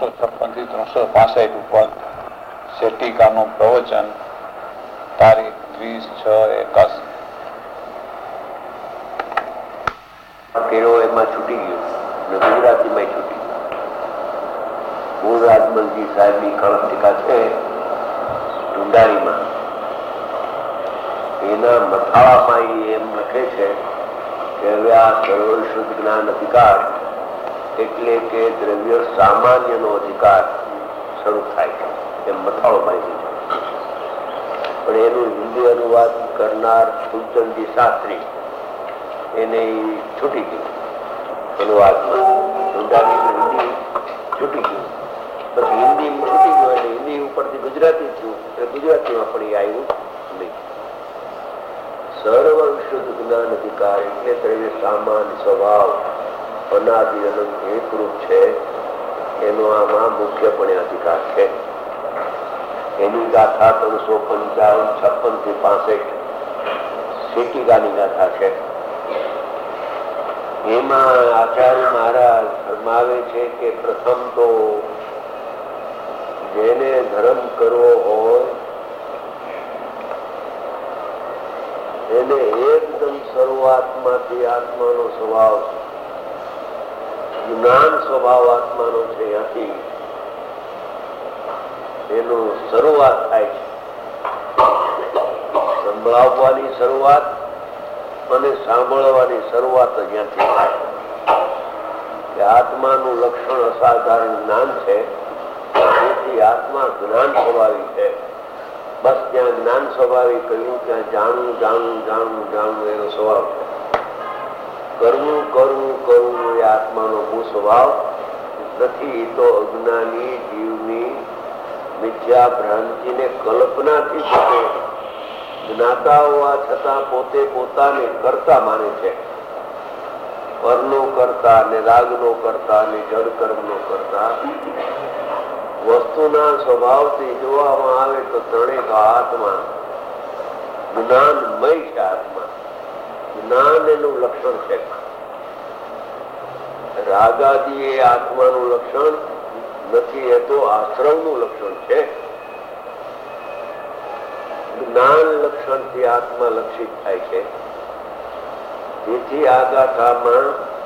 356 થી 365 ઉપર શેટિકાનું પ્રવચન તારીખ 20/6/81. કેળો એમાં છૂટી ગયો ને ગુજરાતીમાં છૂટી ગયો. મૂળ રાજમલજી સાહેબની કળશ ટીકા છે ઢુંડારીમાં, એના મથાળામાં એમ લખે છે કે હવે આ સર્વશુદ્ધ જ્ઞાન અધિકાર એટલે કે દ્રવ્ય સામાન્યનો અધિકાર શરૂ થાય છે એમ મથાળો બાંધી છે. પણ એનું હિન્દી અનુવાદ કરનાર ફૂલચંદજી શાસ્ત્રી એને છૂટી ગયું અનુવાદમાં. ઢુંડારીનું હિન્દી છૂટી ગયું, પછી હિન્દી છૂટી ગયું એટલે હિન્દી ઉપરથી ગુજરાતી થયું એટલે ગુજરાતીમાં પણ એ આવ્યું નહીં. સર્વ શુદ્ધ જ્ઞાન અધિકાર એટલે દ્રવ્ય સામાન્ય સ્વભાવ અનાદિ અનંત એકરૂપ છે એનો આમાં મુખ્યપણે અધિકાર છે. એની ગાથા 355 થી 65 શેટિકાની ગાથા છે. એમાં આચાર્ય મહારાજ ફરમાવે છે કે પ્રથમ તો જેને ધર્મ કરવો હોય એને એકદમ શરૂઆતમાંથી આત્માનો સ્વભાવ જ્ઞાન સ્વભાવ આત્માનો છે, ત્યાંથી એનું શરૂઆત થાય છે. સંભળાવવાની શરૂઆત અને સાંભળવાની શરૂઆત જ્યાંથી થાય કે આત્માનું લક્ષણ અસાધારણ જ્ઞાન છે, તેથી આત્મા જ્ઞાન સ્વભાવી છે. બસ ત્યાં જ્ઞાન સ્વભાવી કહ્યું ત્યાં જાણવું જાણવું જાણવું જાણવું એનો સ્વભાવ છે. કરવું કરવું કરવું એ આત્માનો મૂળ સ્વભાવ નથી. તો અજ્ઞાની જીવની મિથ્યા ભ્રાંતિને કલ્પનાથી પોતે જ્ઞાતા હોવા છતાં પોતે પોતાને કરતા માને છે. પરનો કરતા ને રાગનો કરતા ને જડ કર્મનો કરતા. વસ્તુના સ્વભાવથી જોવામાં આવે તો ત્રણેક આત્મા જ્ઞાનમય છે. આત્મા જ્ઞાન એનું લક્ષણ છે. રાગાદિ એ આત્માનું લક્ષણ નથી, એ તો આશ્રમનું લક્ષણ છે. જ્ઞાન લક્ષણથી આત્મા લક્ષિત થાય છે. તેથી આ ગાથામાં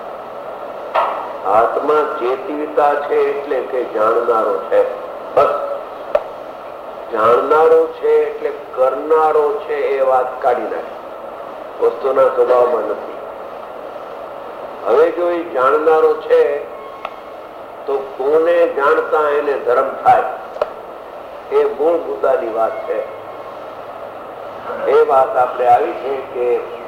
આત્મા ચેતિતા છે એટલે કે જાણનારો છે. બસ જાણનારો છે એટલે કરનારો છે એ વાત કાઢી નાખે, વસ્તુના સ્વભાવમાં નથી. હવે જો એ જાણનારો છે તો કોને જાણતા એને ધર્મ થાય, એ મૂળ મુદ્દાની વાત છે. એ વાત આપણે આવી છે કે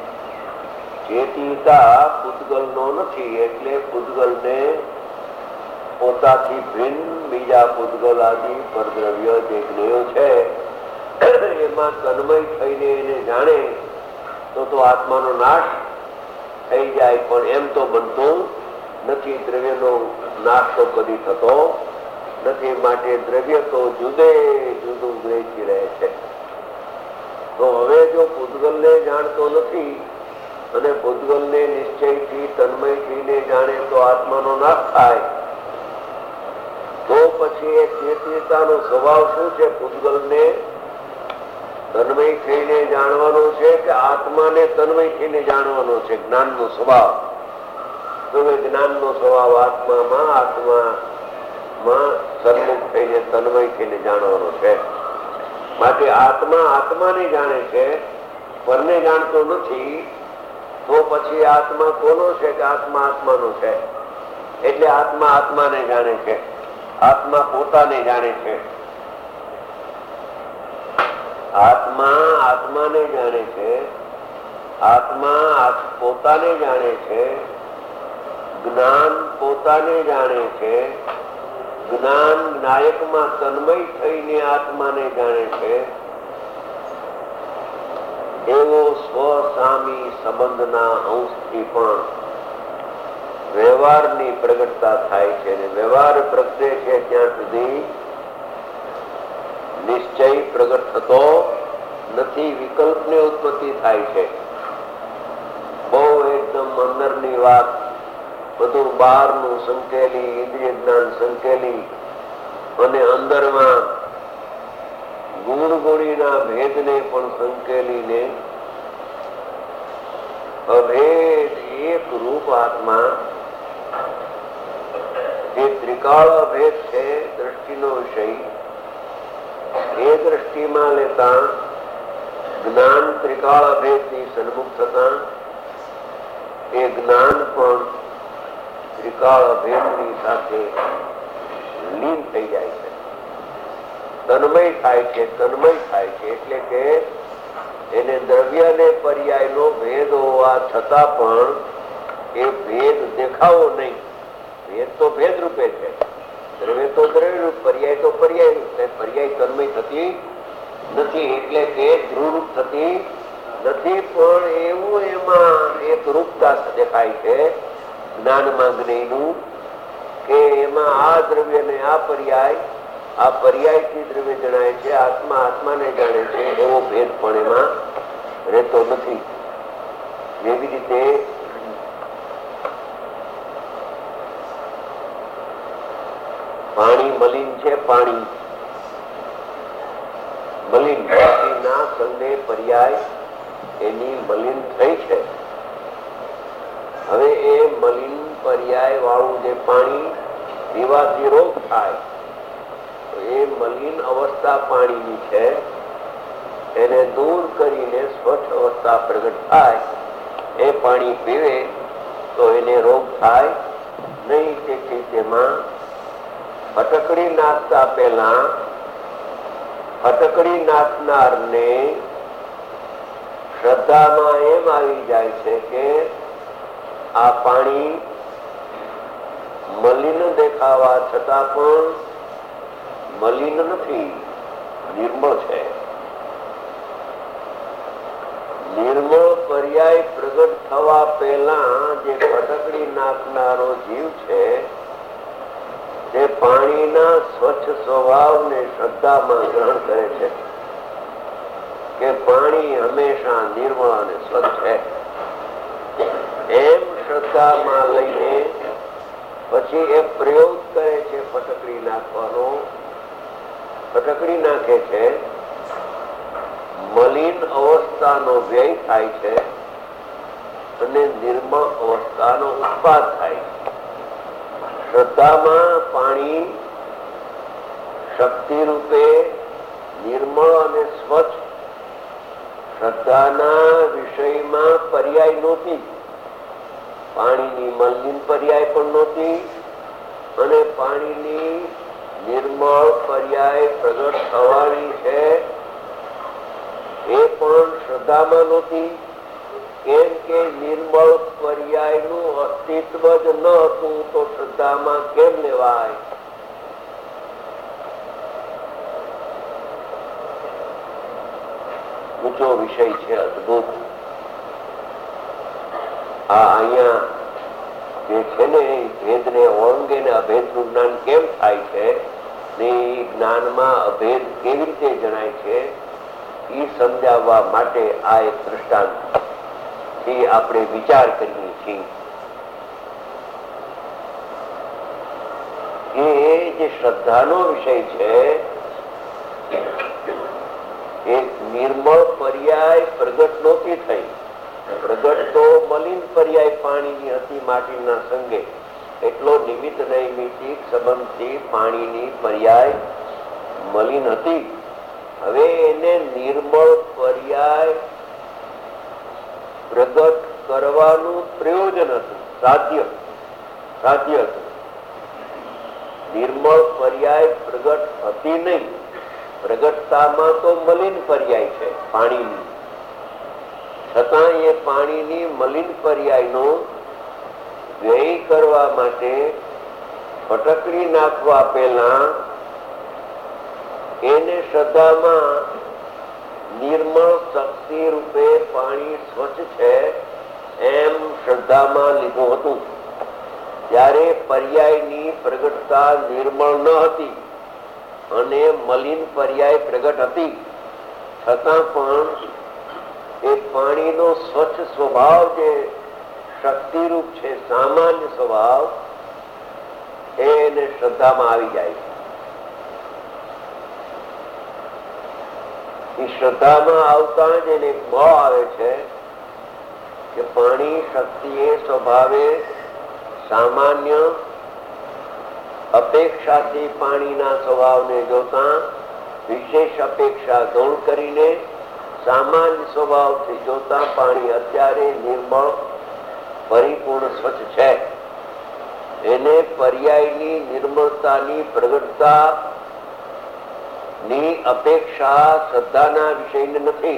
ચેતિતા પૂતગલનો નથી, એટલે પૂતગલને પોતાથી ભિન્ન બીજા પૂતગલ આદિ પરદ્રવ્ય જે જ્ઞેયો છે એમાં તન્મય થઈને એને જાણે તો આત્માનો નાશ થઈ જાય. પણ એમ તો બનતું નથી. દ્રવ્યનો નાશ તો કદી થતો નથી. માટે દ્રવ્ય તો જુદે જુદું ગ્રહી રહે છે. તો હવે જો પૂતગલને જાણતો નથી અને પૂતગલને નિશ્ચયથી તન્મયથીને જાણે તો આત્માનો નાશ થાય, તો પછી એ ચેતનતાનો સ્વભાવ શું છે? પૂતગલને તન્મય થઈને જાણવાનો છે કે આત્માને તન્મય થઈને જાણવાનો છે? જ્ઞાનનો સ્વભાવ. તો એ જ્ઞાનનો સ્વભાવ આત્મામાં સન્મુખ થઈને તન્મય થઈને જાણવાનો છે. માટે આત્મા આત્માને જાણે છે, પરને જાણતો નથી. તો પછી આત્મા કોનો છે? કે આત્મા આત્માનો છે. એટલે આત્મા આત્માને જાણે છે, આત્મા પોતાને જાણે છે. આત્મા આત્માને જાણે છે, આત્મા પોતાને જાણે છે, જ્ઞાન પોતાને જાણે છે. જ્ઞાન નાયકમાં તન્મય થઈને આત્માને જાણે છે. એવો સ્વસામી સંબંધના અંશથી પણ વ્યવહારની પ્રગટતા થાય છે. વ્યવહાર પ્રગટે છે ત્યાં સુધી નિશ્ચય પ્રગટ થતો નથી, વિકલ્પની ઉત્પત્તિ થાય છે. બહુ એકદમ અંદરની વાત, બધું બહારનું સંકેલી, ઇન્દ્રિય જ્ઞાન સંકેલી અને અંદરમાં ગુણ ગુણીના ભેદને પણ સંકેલીને અભેદ એક રૂપ આત્મા જે ત્રિકાળ અભેદ છે દ્રષ્ટિનો વિષય, એ દ્રષ્ટિમાં લેતા જ્ઞાન ત્રિકાળ અભેદની સન્મુખ થતા એ જ્ઞાન પણ ત્રિકાળ અભેદની સાથે લીન થઈ જાય છે, તન્મય થાય છે. તન્મય થાય છે એટલે કે એને દ્રવ્ય ને પર્યાયનો ભેદ હોવા છતાં પણ એ ભેદ દેખાવો નહીં. ભેદ તો ભેદ રૂપે છે, દ્રવ્ય તો દ્રવ્ય રૂપ, પર્યાય તો પર્યાય રૂપ છે. પર્યાય તન્મય થતી નથી એટલે કે ધ્રુવરૂપ થતી નથી, પણ એવું એમાં એક રૂપતા દેખાય છે જ્ઞાનમાં જ્ઞેયનું કે એમાં આ દ્રવ્ય ને આ પર્યાયથી દ્રવ્ય જણાય છે, આત્મા આત્માને જાણે છે, એવો ભેદ પણ એમાં રહેતો નથી. એવી રીતે પાણી મલિન છે, પાણી મલિન ના સંગે પર્યાય એની મલિન થઈ છે. હવે એ મલિન પર્યાય વાળું જે પાણી પીવાથી રોગ થાય, એ મલિન અવસ્થા પાણીની છે, એને દૂર કરીને સ્વચ્છ અવસ્થા પ્રગટ થાય. એ પાણી પીવે તો એને રોગ થાય નહીં. તેથી તેમાં ફટકડી નાખતા પહેલા ફટકડી નાખનારને શ્રદ્ધામાં એમ આવી જાય છે કે આ પાણી મલિન દેખાવા છતાં પણ મલિન નથી, નિર્મળ છે. નિર્મળ પર્યાય પ્રગટ થવા પહેલા જે ફટકડી નાખનારો જીવ છે તે પાણીના સ્વચ્છ સ્વભાવને શ્રદ્ધામાં ગ્રહણ કરે છે કે પાણી હંમેશા નિર્મળ અને સ્વચ્છ છે. એમ શ્રદ્ધામાં લઈને પછી એ પ્રયોગ કરે છે ફટકડી નાખવાનો. ફટકડી નાખે છે, મલિન અવસ્થાનો વ્યય થાય છે અને નિર્મળ અવસ્થાનો ઉત્પાદ થાય છે. શ્રદ્ધામાં પાણી શક્તિ રૂપે નિર્મળ અને સ્વચ્છ, શ્રદ્ધાના વિષયમાં પર્યાય નહોતી, પાણીની મલિન પર્યાય પણ નહોતી અને પાણીની નિર્મળ પર્યાય પ્રગટ થવાની છે એ પણ શ્રદ્ધામાં નહોતી. કેમ કે નિર્મળ પર્યાયનું અસ્તિત્વ જ ન હતું તો શ્રદ્ધામાં કેમ લેવાય? ઊંચો વિષય છે, અદભુત. આ અહીંયા જે છે ને ભેદ ને ઓળંગે ને અભેદ નું જ્ઞાન કેમ થાય છે ને જ્ઞાનમાં અભેદ કેવી રીતે જણાય છે એ સમજાવવા માટે આ એક દ્રષ્ટાંત થી આપણે વિચાર કરીએ છીએ કે જે શ્રદ્ધાનો વિષય છે એ નિર્મળ પર્યાય પ્રગટ નહોતી થઈ. પ્રગટ તો મલિન પર્યાય પાણીની હતી માટીના સંગે, એટલો નિમિત્ત નૈમિતિક સંબંધથી પાણીની પર્યાય મલિન હતી. હવે એને નિર્મળ પર્યાય પ્રગટ કરવાનું પ્રયોજન હતું, સાધ્ય હતું. નિર્મળ પર્યાય પ્રગટ હતી નહીં. પ્રગટતામાં તો મલિન પર્યાય છે પાણીની, છતાં એ પાણીની મલિન પર્યાયનો વ્યય કરવા માટે ફટકડી નાખવા પહેલા એને શ્રદ્ધામાં નિર્મળ શક્તિ રૂપે પાણી સ્વચ્છ છે એમ શ્રદ્ધામાં લીધું હતું. ત્યારે પર્યાયની પ્રગટતા નિર્મળ ન હતી અને મલિન પર્યાય પ્રગટ હતી, છતાં પણ એ પાણીનો સ્વચ્છ સ્વભાવ જે શક્તિરૂપ છે, સામાન્ય સ્વભાવ, એને શ્રદ્ધામાં આવી જાય છે. એ શ્રદ્ધામાં આવતા જ એને એક બળ આવે છે કે પાણી શક્તિએ સ્વભાવે સામાન્ય અપેક્ષાથી પાણીના સ્વભાવને જોતા વિશેષ અપેક્ષા ગૌણ કરીને સામાન્ય સ્વભાવથી જોતા પાણી અત્યારે નિર્મળ પરિપૂર્ણ સ્વચ્છ છે. એને પર્યાયની નિર્મળતાની પ્રગટતા ની અપેક્ષા શ્રદ્ધાના વિષયને નથી.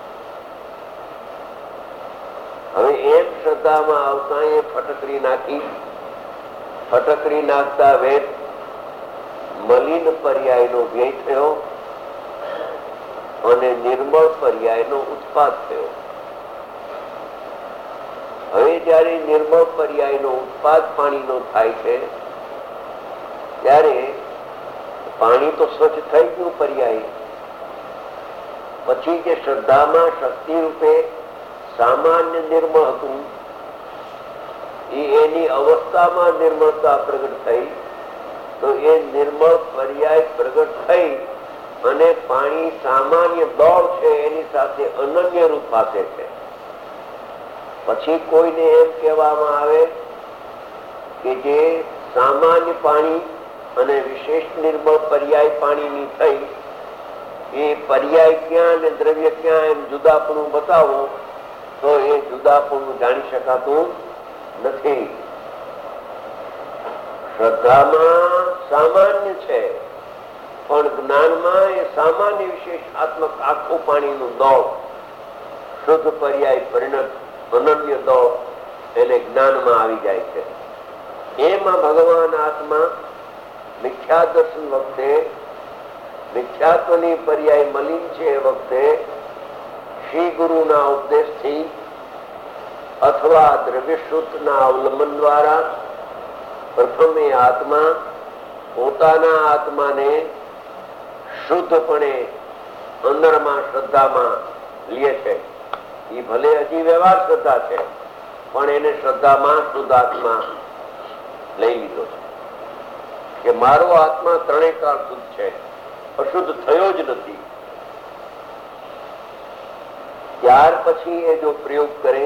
હવે એમ શ્રદ્ધામાં આવતા એ ફટકરી નાખતા વેદ મલિન પર્યાયનો વ્યય થયો અને નિર્મળ પર્યાયનો ઉત્પાદ થયો. હવે જયારે નિર્મળ પર્યાયનો ઉત્પાદ પાણીનો થાય છે ત્યારે પાણી તો સ્વચ્છ થઈ ગયું પર્યાય. પછી જે શ્રદ્ધામાં શક્તિ રૂપે સામાન્ય નિર્મળ હતું એની અવસ્થામાં નિર્મળતા પ્રગટ થઈ તો એ નિર્મળ પર્યાય પ્રગટ થઈ અને પાણી સામાન્ય દોડ છે એની સાથે અનન્ય રૂપ પાસે છે. પછી કોઈને એમ કહેવામાં આવે કે જે સામાન્ય પાણી અને વિશેષ નિર્મળ પર્યાય પાણીની થઈ એ પર્યાય ક્યાં અને દ્રવ્ય ક્યાં એમ જુદાપણું બતાવો તો એ જુદાપણું જાણી શકાતું નથી. શ્રદ્ધામાં સામાન્ય છે પણ જ્ઞાનમાં એ સામાન્ય વિશેષાત્મક આખું પાણીનું દોડ શુદ્ધ પર્યાય પરિણત અનન્ય દોડ એને જ્ઞાનમાં આવી જાય છે. એમાં ભગવાન આત્મા મિથ્યા દર્શન વખતે મિથ્યાત્વની પર્યાય મલિન છે એ વખતે શ્રી ગુરુના ઉપદેશથી અથવા દ્રવ્યશ્રુતના અવલંબન દ્વારા પ્રથમ એ આત્મા પોતાના આત્માને શુદ્ધપણે અંદરમાં શ્રદ્ધામાં લે છે. એ ભલે હજી વ્યવહાર શ્રદ્ધા છે પણ એને શ્રદ્ધામાં શુદ્ધાત્મા લઈ લીધો છે કે મારો આત્મા ત્રણેય કાળ શુદ્ધ છે, અશુદ્ધ થયો જ નથી. ત્યાર પછી એ જો પ્રયોગ કરે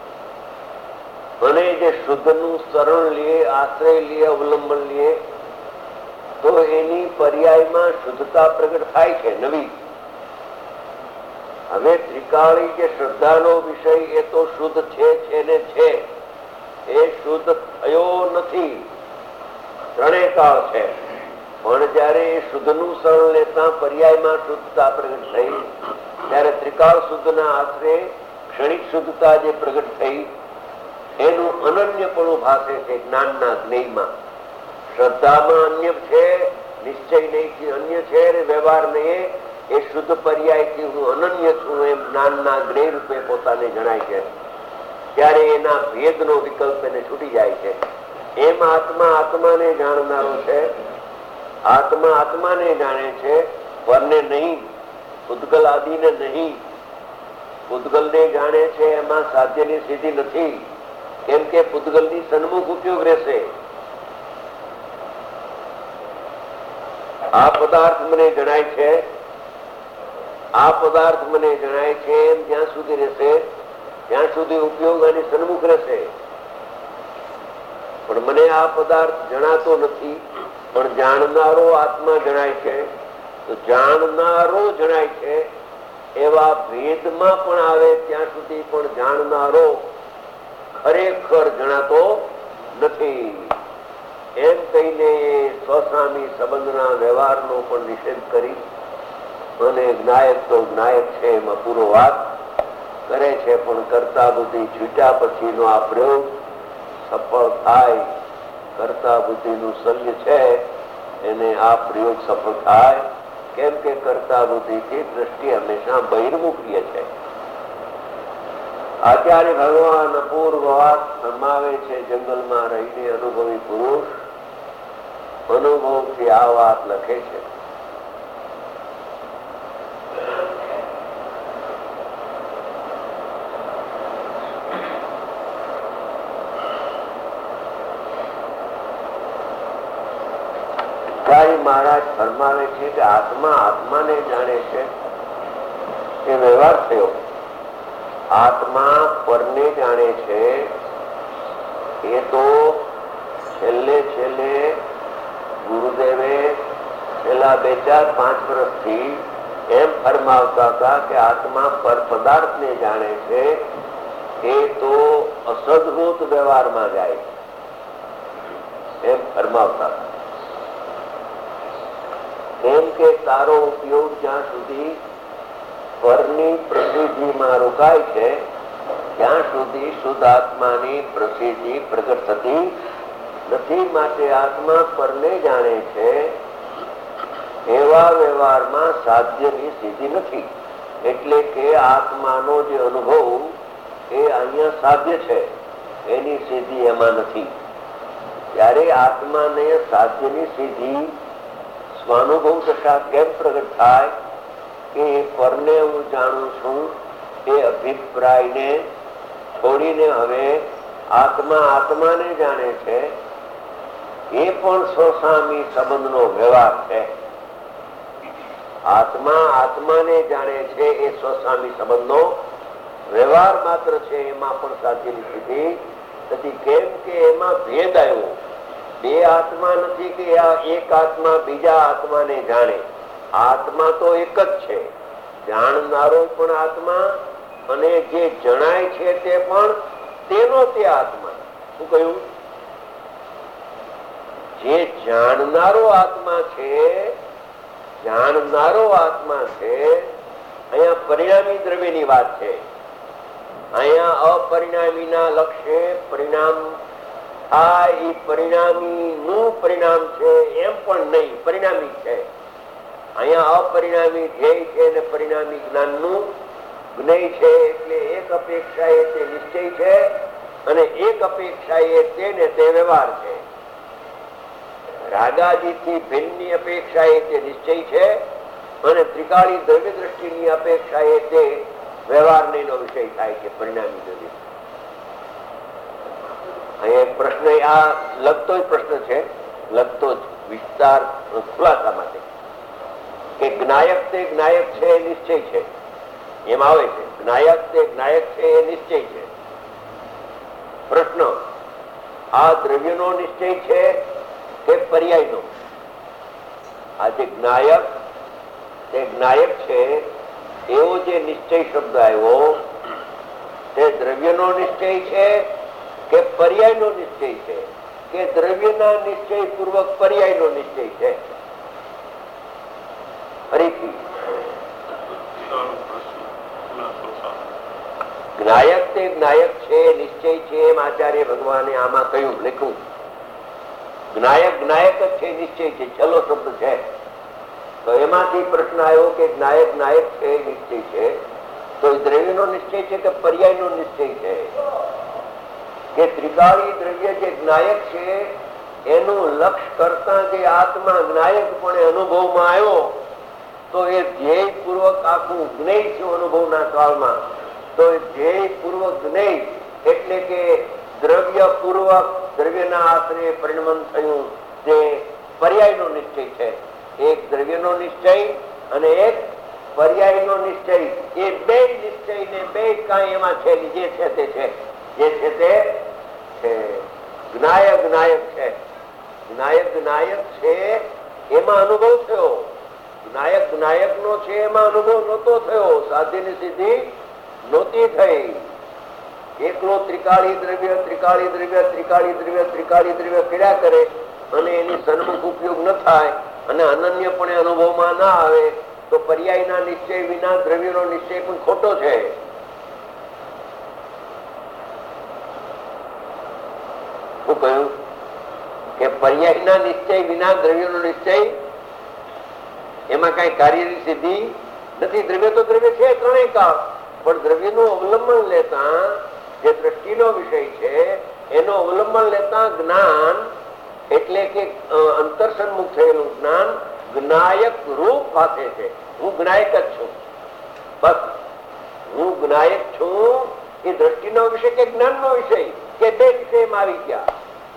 અને જે શુદ્ધનું શરણ લે, આશ્રય લે, અવલંબન લે તો એની પર્યાયમાં શુદ્ધતા પ્રગટ થાય છે નવી. હવે ત્રિકાળી જે શ્રદ્ધાનો વિષય એ તો શુદ્ધ છે ને છે, એ શુદ્ધ થયો નથી, ત્રણેય કાળ છે. પણ જયારે એ શુદ્ધનું શરણ લેતા પર્યાયમાં શુદ્ધતા પ્રગટ થઈ ત્યારે ત્રિકાળ શુદ્ધના આશરે ક્ષણિક શુદ્ધતા જે પ્રગટ થઈ એનું અનન્યપણું ભાસે છે જ્ઞાનના જ્ઞેયમાં. શ્રદ્ધામાં અન્ય છે, નિશ્ચય નહીં અન્ય છે, વ્યવહાર નહીં, એ શુદ્ધ પર્યાયથી હું અનન્ય છું એમ જ્ઞાનના જ્ઞેય રૂપે પોતાને જણાય છે. ત્યારે એના ભેદનો વિકલ્પ એને છૂટી જાય છે. એમ આત્મા આત્માને જાણનારો છે, આત્મા આત્માને જાણે છે, પરને નહીં, પૂતગલ આદિને નહીં. પૂતગલને જાણે છે એમાં સાધ્યની સિદ્ધિ નથી, કેમ કે પૂતગલની સન્મુખ ઉપયોગ રહેશે. આ પદાર્થ મને જણાય છે, આ પદાર્થ મને જણાય છે એમ જ્યાં સુધી રહેશે ત્યાં સુધી ઉપયોગ અને સન્મુખ રહેશે. પણ મને આ પદાર્થ જણાતો નથી, પણ જાણનારો આત્મા જણાય છે. તો જાણનારો જણાય છે એવા ભેદમાં પણ આવે ત્યાં સુધી પણ જાણનારો ખરેખર જણાતો નથી. એમ કહીને સ્વસ્વામી સંબંધના વ્યવહારનો પણ નિષેધ કરી અને જ્ઞાયક તો જ્ઞાયક છે એમાં પૂરો વાત કરે છે. પણ કરતા બુદ્ધિ છૂટ્યા પછીનો આ પ્રયોગ સફળ થાય, કરતા બુદ્ધિનું શલ્ય છે એને આ પ્રયોગ સફળ થાય. કેમ કે કરતા બુદ્ધિથી દ્રષ્ટિ હંમેશા બહિર્મુખીય છે. આચાર્ય ભગવાન અપૂર્વ વાત ફરમાવે છે, જંગલમાં રહીને અનુભવી પુરુષ અનુભવથી આ વાત લખે છે. મહારાજ ફરમાવે છે કે આત્મા આત્માને જાણે છે વચ્ચે વ્યવહાર થયો. આત્મા પરને જાણે છે એ તો છેલ્લે ગુરુદેવે છેલ્લા 2-4-5 વર્ષથી એમ ફરમાવતા હતા કે આત્મા પર પદાર્થને જાણે છે એ તો અસદભૂત વ્યવહારમાં જાય એમ ફરમાવતા હતા. કેમ કે તારો ઉપયોગ જ્યાં સુધી પરની પ્રસિદ્ધિમાં રોકાય છે ત્યાં સુધી શુદ્ધ આત્માની પ્રસિદ્ધિ પ્રગટ થતી નથી. માટે આત્મા પરને જાણે છે એવા વ્યવહારમાં સાધ્યની સિદ્ધિ નથી. એટલે કે આત્માનો જે અનુભવ એ અહીંયા સાધ્ય છે, એની સિદ્ધિ એમાં નથી. ત્યારે આત્માને સાધ્યની સિદ્ધિ સ્વાનુભવ દશા કેમ પ્રગટ થાય કે પરને હું જાણું છું એ અભિપ્રાયને છોડીને હવે આત્મા આત્માને જાણે છે. એ પણ સ્વસામી સંબંધનો વ્યવહાર છે. આત્મા આત્માને જાણે છે એ સ્વસામી સંબંધનો વ્યવહાર માત્ર છે. એમાં પણ સાધ્યની સ્થિતિ નથી. કેમ કે એમાં ભેદ આવ્યો. બે આત્મા નથી કે એક આત્મા બીજા આત્માને જાણે. આત્મા તો એક જ છે. જાણનારો પણ આત્મા અને જે જણાય છે તે પણ તેનો તે આત્મા. શું કહ્યું? જે જાણનારો આત્મા છે, અહીંયા પરિણામી દ્રવ્યની વાત છે. અહીંયા અપરિણામીના લક્ષ્ય પરિણામ એ પરિણામી નું પરિણામ છે એમ પણ નહીં, પરિણામી છે. અહીંયા અપરિણામી ધ્યેય છે અને પરિણામી જ્ઞાનનું જ્ઞેય છે. એટલે એક અપેક્ષા એ તે નિશ્ચય છે અને એક અપેક્ષા એ તેને તે વ્યવહાર છે. રાગાદિથી ભિન્નની અપેક્ષા એ તે નિશ્ચય છે અને ત્રિકાળી દ્રવ્ય દ્રષ્ટિની અપેક્ષા એ તે વ્યવહારનો વિષય થાય છે, પરિણામી દ્રવ્ય. અહીંયા એક પ્રશ્ન, આ લગતો જ પ્રશ્ન છે, લગતો જ વિસ્તાર ખુલાસા માટે કે જ્ઞાયક તે જ્ઞાયક છે એ નિશ્ચય છે. એમ આવે છે જ્ઞાયક તે જ્ઞાયક છે એ નિશ્ચય છે. પ્રશ્ન, આ દ્રવ્યનો નિશ્ચય છે કે પર્યાયનો? આ જે જ્ઞાયક તે જ્ઞાયક છે એવો જે નિશ્ચય શબ્દ આવ્યો તે દ્રવ્યનો નિશ્ચય છે કે પર્યાયનો નિશ્ચય છે કે દ્રવ્યના નિશ્ચય પૂર્વક પર્યાયનો નિશ્ચય છે? ફરીથી, જ્ઞાયક તે જ્ઞાયક છે નિશ્ચય છે એમ આચાર્ય ભગવાને આમાં કહ્યું, લખ્યું. જ્ઞાયક જ્ઞાયક જ છે, નિશ્ચય છે, છેલ્લો શબ્દ છે. તો એમાંથી પ્રશ્ન આવ્યો કે જ્ઞાયક જ્ઞાયક છે નિશ્ચય છે તો દ્રવ્યનો નિશ્ચય છે કે પર્યાયનો નિશ્ચય છે? કે ત્રિકાળી દ્રવ્ય જે જ્ઞાયક છે એનું લક્ષ્ય કરતા જે આત્મા જ્ઞાયકપણે અનુભવમાં આવ્યો તો એ ધ્યેય પૂર્વક આખું જ્ઞેય છે અનુભવના કાળમાં. તો એ ધ્યેય પૂર્વક જ્ઞેય એટલે કે દ્રવ્ય પૂર્વક દ્રવ્યના આશ્રય પરિણમન થયું તે પર્યાયનો નિશ્ચય છે. એક દ્રવ્યનો નિશ્ચય અને એક પર્યાયનો નિશ્ચય, એ બે નિશ્ચય ને બે કાંઈ એમાં છે જે છે તે છે, જે છે તે છે. જ્ઞાયક જ્ઞાયક છે, જ્ઞાયક જ્ઞાયક છે એમાં અનુભવ થયો. જ્ઞાયક જ્ઞાયક નો છે એમાં અનુભવ નહોતો થયો, સાધ્યની સિદ્ધિ નહોતી થઈ. એકલો ત્રિકાળી દ્રવ્ય ત્રિકાળી દ્રવ્ય ત્રિકાળી દ્રવ્ય ત્રિકાળી દ્રવ્ય કર્યા કરે અને એની સન્મુખ ઉપયોગ ન થાય અને અનન્યપણે અનુભવમાં ના આવે તો પર્યાયના નિશ્ચય વિના દ્રવ્યનો નિશ્ચય પણ ખોટો છે. શું કહ્યું કે પર્યાયના નિશ્ચય વિના દ્રવ્યનો નિશ્ચય એમાં કઈ કાર્યની સિદ્ધિ નથી. દ્રવ્ય તો દ્રવ્ય છે ત્રણેય કાળ, પણ દ્રવ્યનું અવલંબન લેતા જે દ્રષ્ટિનો વિષય છે એનો અવલંબન લેતા જ્ઞાન એટલે કે અંતરસન્મુખ થયેલું જ્ઞાન જ્ઞાયક રૂપ પાસે છે. હું જ્ઞાયક જ છું, બસ હું જ્ઞાયક છું. એ દ્રષ્ટિનો વિષય કે જ્ઞાનનો વિષય કે બે વિષયમાં આવી ગયા.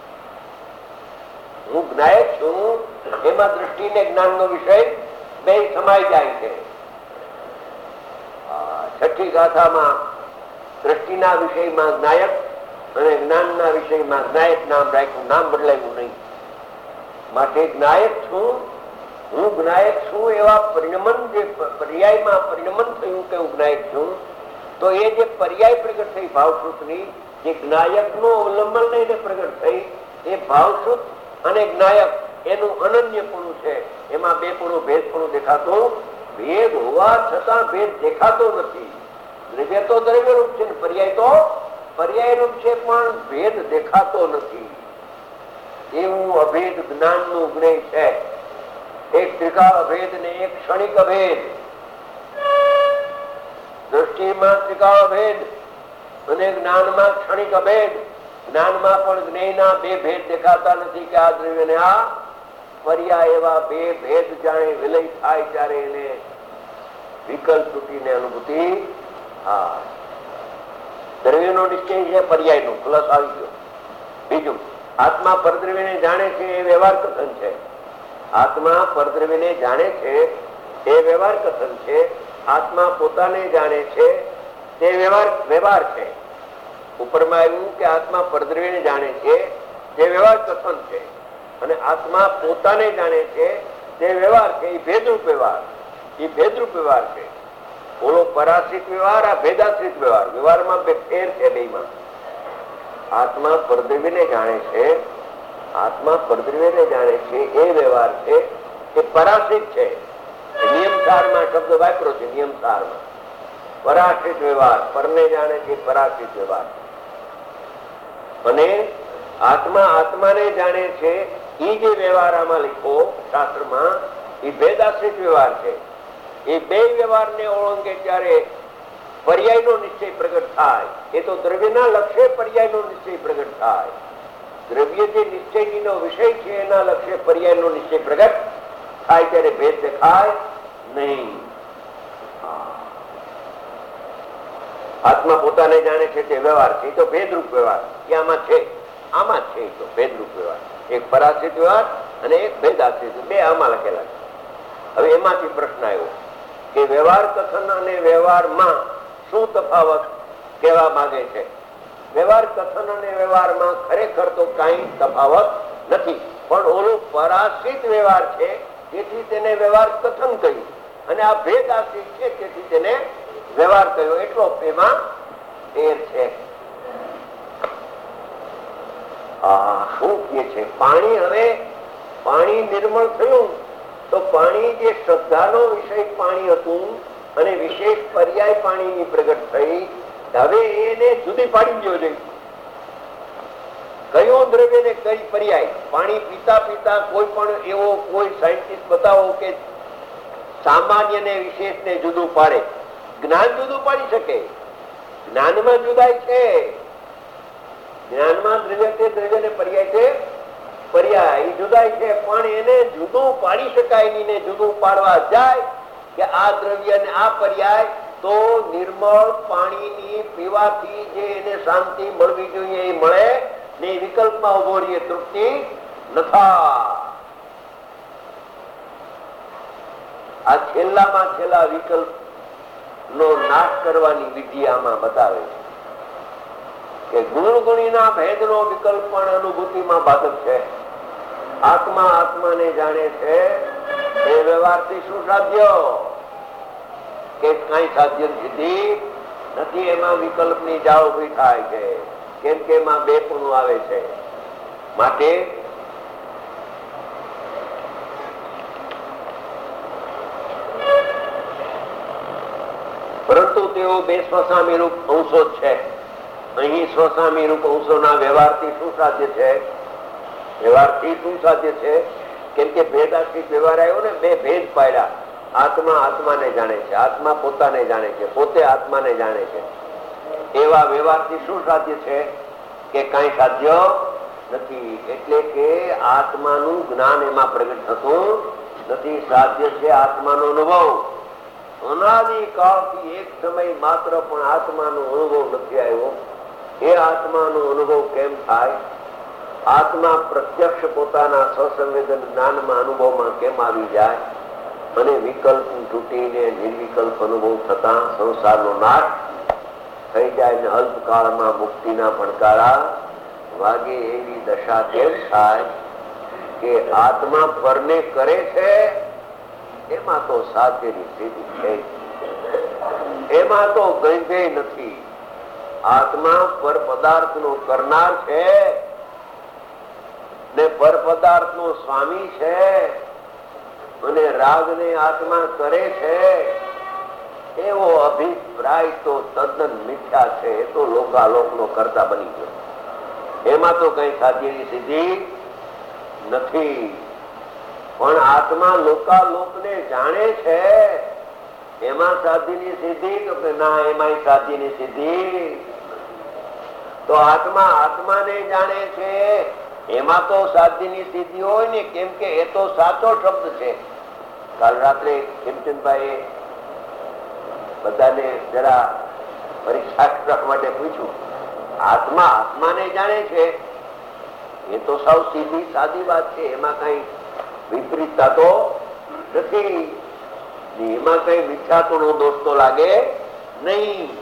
હું જ્ઞાયક છું એમાં દ્રષ્ટિ ને જ્ઞાનનો વિષય બે સમાઈ જાય છે. છઠ્ઠી ગાથામાં દ્રષ્ટિના વિષયમાં જ્ઞાયક અને જ્ઞાનના વિષયમાં જ્ઞાયક નામ રાખ્યું, નામ બદલાયું નહીં. માટે જ્ઞાયક છું, હું જ્ઞાયક છું એવા પરિણમન, જે પર્યાયમાં પરિણમન થયું કે હું જ્ઞાયક છું, તો એ જે પર્યાય પ્રગટ થઈ ભાવશ્રુતની, જે જ્ઞાયકનું અવલંબન લઈને પ્રગટ થઈ, એ ભાવશ્રુત અને જ્ઞાયક એનું અનન્યપણું છે. એમાં બે પણ ભેદપણું દેખાતું, ભેદ હોવા છતાં ભેદ દેખાતો નથી. દ્રવ્ય તો દ્રવ્ય રૂપ છે, પર્યાય તો પર્યાય રૂપ છે, પણ ભેદ દેખાતો નથી. એવું અભેદ જ્ઞાનનું જ્ઞેય છે. એક ત્રિકાળ અભેદ ને એક ક્ષણિક અભેદ. દ્રષ્ટિમાં ત્રિકાળ અભેદ અને જ્ઞાનમાં ક્ષણિક અભેદ. જ્ઞાનમાં પણ જ્ઞેયના બે ભેદ દેખાતા નથી કે આ દ્રવ્ય ને આ પર્યાય, એવા બે ભેદ જાણે વિલય થાય ત્યારે એને વિકલ્પ તૂટીને અનુભૂતિ. હા, દ્રવ્યનો નિશ્ચય છે, પર્યાયનો પ્લસ આવી ગયો. બીજું, આત્મા પરદ્રવ્યને જાણે છે એ વ્યવહાર કથન છે. આત્મા પરદ્રવ્યને જાણે છે એ વ્યવહાર કથન છે. આત્મા પોતાને જાણે છે તે વ્યવહાર છે. ઉપરમાં આવ્યું કે આત્મા પરદ્રવ્યને જાણે છે તે વ્યવહાર કથન છે, અને આત્મા પોતાને જાણે છે તે વ્યવહાર છે. એ ભેદરૂપ વ્યવહાર, એ ભેદરૂપ વ્યવહાર છે. ઓલો પરાશ્રિત વ્યવહાર, આ ભેદાશ્રિત વ્યવહાર. વ્યવહારમાં બે ફેર છે બેમાં. આત્મા પરદ્રવ્યને જાણે છે, આત્મા પરદ્રવ્યને જાણે છે એ વ્યવહાર છે, એ પરાશ્રિત છે. નિયમસારમાં શબ્દ વાપરો છે. નિયમસારમાં પરાશ્રિત વ્યવહાર, પરને જાણે છે પરાશ્રિત વ્યવહાર. અને આત્મા આત્માને જાણે છે એ જે વ્યવહાર આમાં લખો શાસ્ત્રમાં, એ ભેદાશ્રિત વ્યવહાર છે. એ બે વ્યવહારને ઓળંગે ત્યારે પર્યાયનો નિશ્ચય પ્રગટ થાય. એ તો દ્રવ્યના લક્ષ્ય પર્યાયનો નિશ્ચય પ્રગટ થાય. દ્રવ્ય જે નિશ્ચયનો વિષય છે એના લક્ષ્ય પર્યાયનો નિશ્ચય પ્રગટ થાય ત્યારે ભેદ દેખાય નહીં. આત્મા પોતાને જાણે છે તે વ્યવહાર છે, એ તો ભેદરૂપ વ્યવહાર. એ આમાં છે, આમાં છે. એ તો ભેદરૂપ વ્યવહાર, એક પરાશ્રિત વ્યવહાર અને એક ભેદાશ્રિત, બે આમાં લખેલા છે. હવે એમાંથી પ્રશ્ન આવ્યો કે વ્યવહાર કથન અને વ્યવહારમાં શું તફાવત કહેવા માંગે છે? વ્યવહાર કથન અને વ્યવહારમાં ખરેખર તો કઈ તફાવત નથી, પણ ઓલું પરાશ્રિત વ્યવહાર છે તેથી તેને વ્યવહાર કથન કહ્યું, અને આ ભેદ આશ્રિત છે તેથી તેને વ્યવહાર કહ્યો. એટલો એમાં ફેર છે. શું કહે છે? પાણી, હવે પાણી નિર્મળ થયું તો પાણી જે શ્રદ્ધાનો વિષય પાણી હતું અને વિશેષ પર્યાય પાણીની પ્રગટ થઈ, હવે એને જુદી પાડી દો જોઈએ. કયો દ્રવ્ય ને કઈ પર્યાય? પાણી પીતા પીતા કોઈ પણ એવો કોઈ સાયન્ટિસ્ટ બતાવો કે સામાન્ય ને વિશેષ ને જુદું પાડે. જ્ઞાન જુદું પાડી શકે, જ્ઞાનમાં જુદાય છે. જ્ઞાનમાં દ્રવ્ય તે દ્રવ્ય ને પર્યાય છે, પર્યાય જુદાય છે, પણ એને જુદું પાડી શકાય નહીં. ને જુદું પાડવા જાય કે આ દ્રવ્ય ને આ પર્યાય, તો નિર્મળ પાણીની પીવાથી જે એને શાંતિ મળવી જોઈએ એ મળે ને, વિકલ્પમાં ઉભો રહીએ તૃપ્તિ નથા. આ છેલ્લામાં છેલ્લા વિકલ્પ નો નાશ કરવાની વિધિ આમાં બતાવે છે કે ગુણગુણીના ભેદનો વિકલ્પ પણ અનુભૂતિમાં બાધક છે. આત્મા આત્માને જાણે છે એ વ્યવહારથી શું સાધ્ય? કે કઈ સાધ્ય સિદ્ધિ નથી. એમાં વિકલ્પની જાળ ઉભી થાય છે, કેમ કે એમાં બે પણ આવે છે. માટે પરંતુ તેઓ બે સ્વસામી રૂપ અંશો છે. અહીં સ્વસામી રૂપ અંશોના વ્યવહારથી શું સાધ્ય છે? વ્યવહારથી શું સાધ્ય છે? કેમ કે ભેદાશ્રિત વ્યવહાર આવ્યો ને, બે ભેદ પાડ્યા. આત્મા આત્માને જાણે છે, આત્મા પોતાને જાણે છે, પોતે આત્માને જાણે છે. એવા વ્યવહારથી શું સાધ્ય છે? કે કઈ સાધ્ય નથી. એટલે કે આત્માનું જ્ઞાન એમાં પ્રગટ થતું નથી. સાધ્ય છે આત્માનો અનુભવ. અનાદિકાળથી એક સમય માત્ર પણ આત્માનો અનુભવ નથી આવ્યો. એ આત્માનો અનુભવ કેમ થાય? આત્મા પ્રત્યક્ષ પોતાના સ્વસંવેદન જ્ઞાનમાં અનુભવમાં કેમ આવી જાય? અને વિકલ્પ તૂટીને નિર્વિકલ્પ અનુભવ થતા સંસારનો નાશ થઈ જાય ને અલ્પકાળમાં મુક્તિના ભણકારા વાગે એવી દશા કેમ થાય કે આત્મા પરને કરે છે એમાં તો સાધ્યની સ્થિતિ છે, એમાં તો ગઈ નથી. આત્મા પર પદાર્થ નો કરનાર છે ને પર પદાર્થ નો સ્વામી છે અને રાગ ને આત્મા કરે છે એવો અભિપ્રાય તો તદ્દન મિથ્યા છે. એ તો લોકાલોક નો કરતા બની ગયો. એમાં તો કઈ સાધ્યની સિદ્ધિ નથી. પણ આત્મા લોકાલોક ને જાણે છે એમાં સાધ્યની સિદ્ધિ તો ના, એમાં સાધ્યની સિદ્ધિ. તો આત્મા આત્માને જાણે છે એમાં તો સાધ્યની સિદ્ધિ હોય ને, કેમ કે એ તો સાચો શબ્દ છે. કાલ રાત્રે ખીમચંદભાઈ બધાને જરા પરીક્ષા કરવા માટે પૂછ્યું, આત્મા આત્માને જાણે છે એ તો સાવ સીધી સાદી વાત છે, એમાં કઈ વિપરીતતા તો નથી, એમાં કઈ મિથ્યાત્વ નો દોષ તો લાગે નહીં.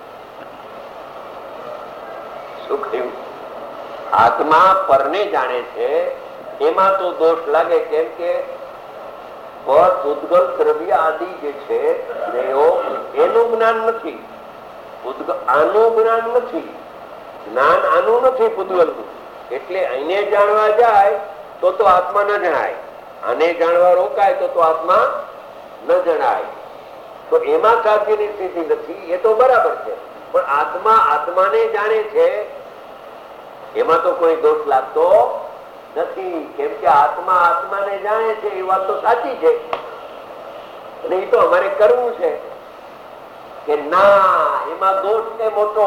શું કહ્યું? આત્મા પરને જાણે છે એમાં તો દોષ લાગે, કેમ કે પર ઉદ્ગલ દ્રવ્ય આદિ જે છે એનું જ્ઞાન નથી, આનું જ્ઞાન નથી, જ્ઞાન આનું નથી પૂતગલનું. એટલે એને જાણવા જાય તો આત્મા ન જણાય, આને જાણવા રોકાય તો આત્મા ન જણાય. તો એમાં સાધ્યની સ્થિતિ નથી, એ તો બરાબર છે. પણ આત્મા આત્માને જાણે છે એમાં તો કોઈ દોષ લાગતો નથી, કેમ કે આત્મા આત્માને જાણે છે એ વાત તો સાચી છે. અને એ તો અમારે કરવું છે કે ના, એમાં દોષ છે મોટો.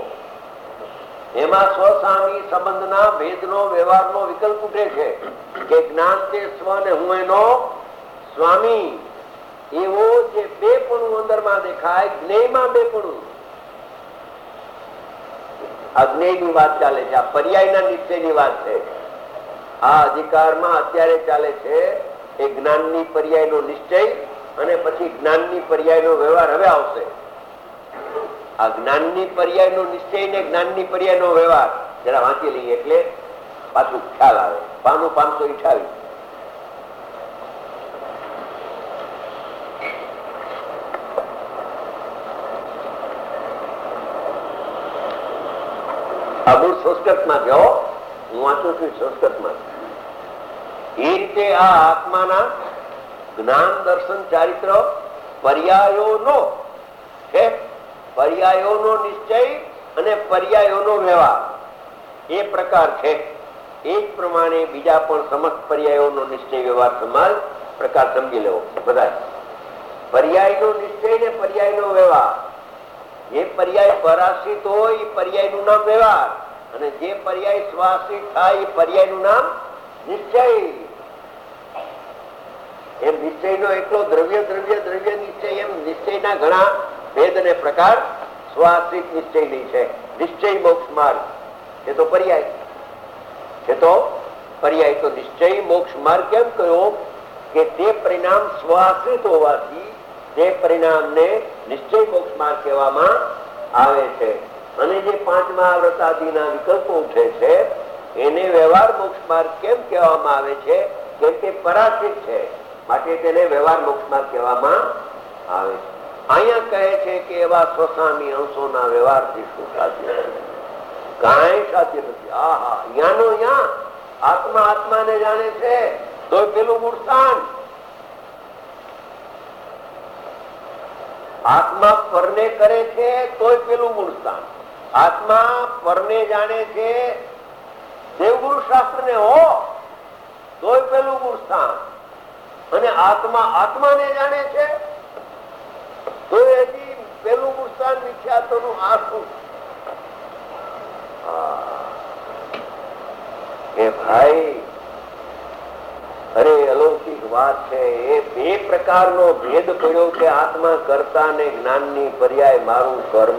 એમાં સ્વસ્વામી સંબંધના ભેદનો વ્યવહારનો વિકલ્પ ઉઠે છે કે જ્ઞાન તે સ્વ ને હું એનો સ્વામી. એવો જે બેપણું અંદરમાં દેખાય, જ્ઞેયમાં બેપણું. આ જ્ઞેયની વાત ચાલે છે, આ પર્યાયના નિશ્ચયની વાત છે. આ અધિકારમાં અત્યારે ચાલે છે એ જ્ઞાનની પર્યાયનો નિશ્ચય અને પછી જ્ઞાનની પર્યાયનો વ્યવહાર હવે આવશે. આ જ્ઞાનની પર્યાયનો નિશ્ચય ને જ્ઞાનની પર્યાયનો વ્યવહાર જરા વાંચી લઈએ એટલે પાછું ખ્યાલ આવે. પાનું 528. આ મૂળ સંસ્કૃતમાં જો હું વાંચું છું, સંસ્કૃતમાં એ રીતે આ આત્માના જ્ઞાન દર્શન ચારિત્ર પર્યાયોનો છે. પર્યાયોનો નિશ્ચય અને પર્યાયોનો વ્યવહાર એ પ્રકાર છે. એ જ પ્રમાણે બીજા પણ સમસ્ત પર્યાયોનો નિશ્ચય વ્યવહાર સમાન પ્રકાર સમજી લેવો. બધા પર્યાયનો નિશ્ચય ને પર્યાયનો વ્યવહાર. જે પર્યાય પરાશ્રિત હોય એ પર્યાયનું નામ વ્યવહાર, અને જે પર્યાય સ્વાશ્રિત થાય એ પર્યાયનું નામ નિશ્ચય. એમ નિશ્ચયનો એટલો દ્રવ્ય દ્રવ્ય દ્રવ્ય નિશ્ચય, એમ નિશ્ચયના ઘણા ભેદ અને પ્રકાર સ્વાશ્રિત નિશ્ચયની છે. નિશ્ચય મોક્ષ માર્ગ એ તો પર્યાય છે. તો પર્યાય તો નિશ્ચય મોક્ષ માર્ગ કેમ કહ્યો કે તે પરિણામ સ્વાશ્રિત હોવાથી તે પરિણામને નિશ્ચય મોક્ષ માર્ગ કહેવામાં આવે છે. અને જે પાંચમા વ્રતાદિના વિકલ્પો ઉઠે છે એને વ્યવહાર મોક્ષ માર્ગ કેમ કહેવામાં આવે છે? કેમ કે પરાશ્રિત છે, માટે તેને વ્યવહાર મોક્ષ માર્ગ કહેવામાં આવે છે. અહીંયા કહે છે કે એવા સ્વસ્વામી અંશોના વ્યવહારથી શું સાધ્ય? કાંઈ સાધ્ય નથી. આહા, અહીંયાનો અહીંયા આત્મા આત્માને જાણે છે તો પેલું મૂળ સ્થાન. આત્મા પરને કરે છે તોય પેલું મૂળ સ્થાન. આત્મા પરને જાણે છે દેવગુરુ શાસ્ત્ર ને હો તોય પેલું મૂળ સ્થાન. અને આત્મા આત્માને જાણે છે તો હજી પેલું મૂળ સ્થાન વિખ્યાતોનું આ શું? એ ભાઈ, અરે અલૌકિક વાત છે. એ બે પ્રકારનો ભેદ પડ્યો કે આત્મા કરતા ને જ્ઞાનની પર્યાય મારું કર્મ.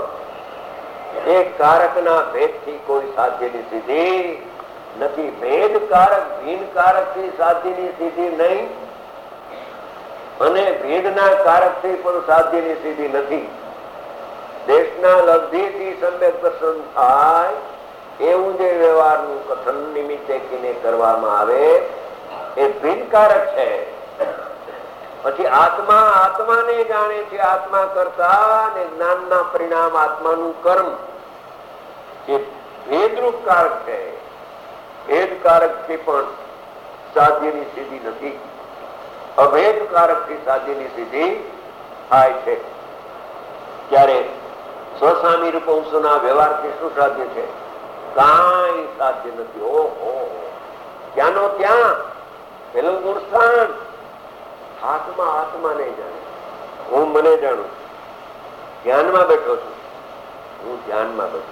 એ કારકના ભેદથી કોઈ સાધ્યની સિદ્ધિ નથી. ભેદ કારક ભિન્ન કારક થી સાધ્યની સિદ્ધિ નહીં. અને ભેદના કારકથી પણ સાધ્યની સિદ્ધિ નથી. દેશના લબ્ધિથી સમ્યક દર્શન થાય એવું જે વ્યવહારનું કથન નિમિત્તે કરવામાં આવે એ ભિન્નકારક છે. પછી આત્મા આત્માને જાણે છે, આત્મા કરતા અને જ્ઞાનના પરિણામ આત્માનું કર્મ એ ભેદરૂપ કારક છે. ભેદ કારક થી પણ સાધ્યની સિદ્ધિ નથી, અભેદ કારક થી સાધ્યની સિદ્ધિ થાય છે. ત્યારે સ્વસ્વામી રૂપવંશના વ્યવહારથી શું સાધ્ય છે? કાંઈ સાધ્ય નથી. ઓહો, ત્યાંનો ત્યાં પેલું ગુણસ્થાન. આત્મા આત્માને જાણે, હું મને જાણું. ધ્યાનમાં બેઠો છું, હું ધ્યાનમાં બેઠો.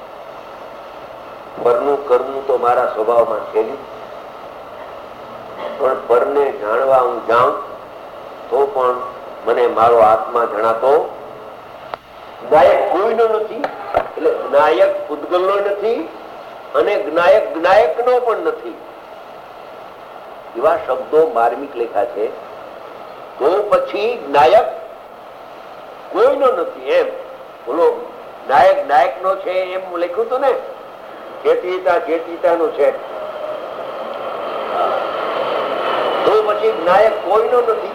પરનું કરવું તો મારા સ્વભાવમાં છે નહીં, પણ પરને જાણવા હું જાઉં તો પણ મને મારો આત્મા જણાતો જ્ઞાયક કોઈનો નથી. એટલે જ્ઞાયક પૂતગલનો નથી અને જ્ઞાયક જ્ઞાયકનો પણ નથી. એવા શબ્દો માર્મિક લેખા છે. તો પછી જ્ઞાયક કોઈનો નથી એમ બોલો. નાયક નાયક નો છે એમ લખ્યું હતું ને, ચેતિતા ચેતિતા નું છે. તો પછી નાયક કોઈનો નથી.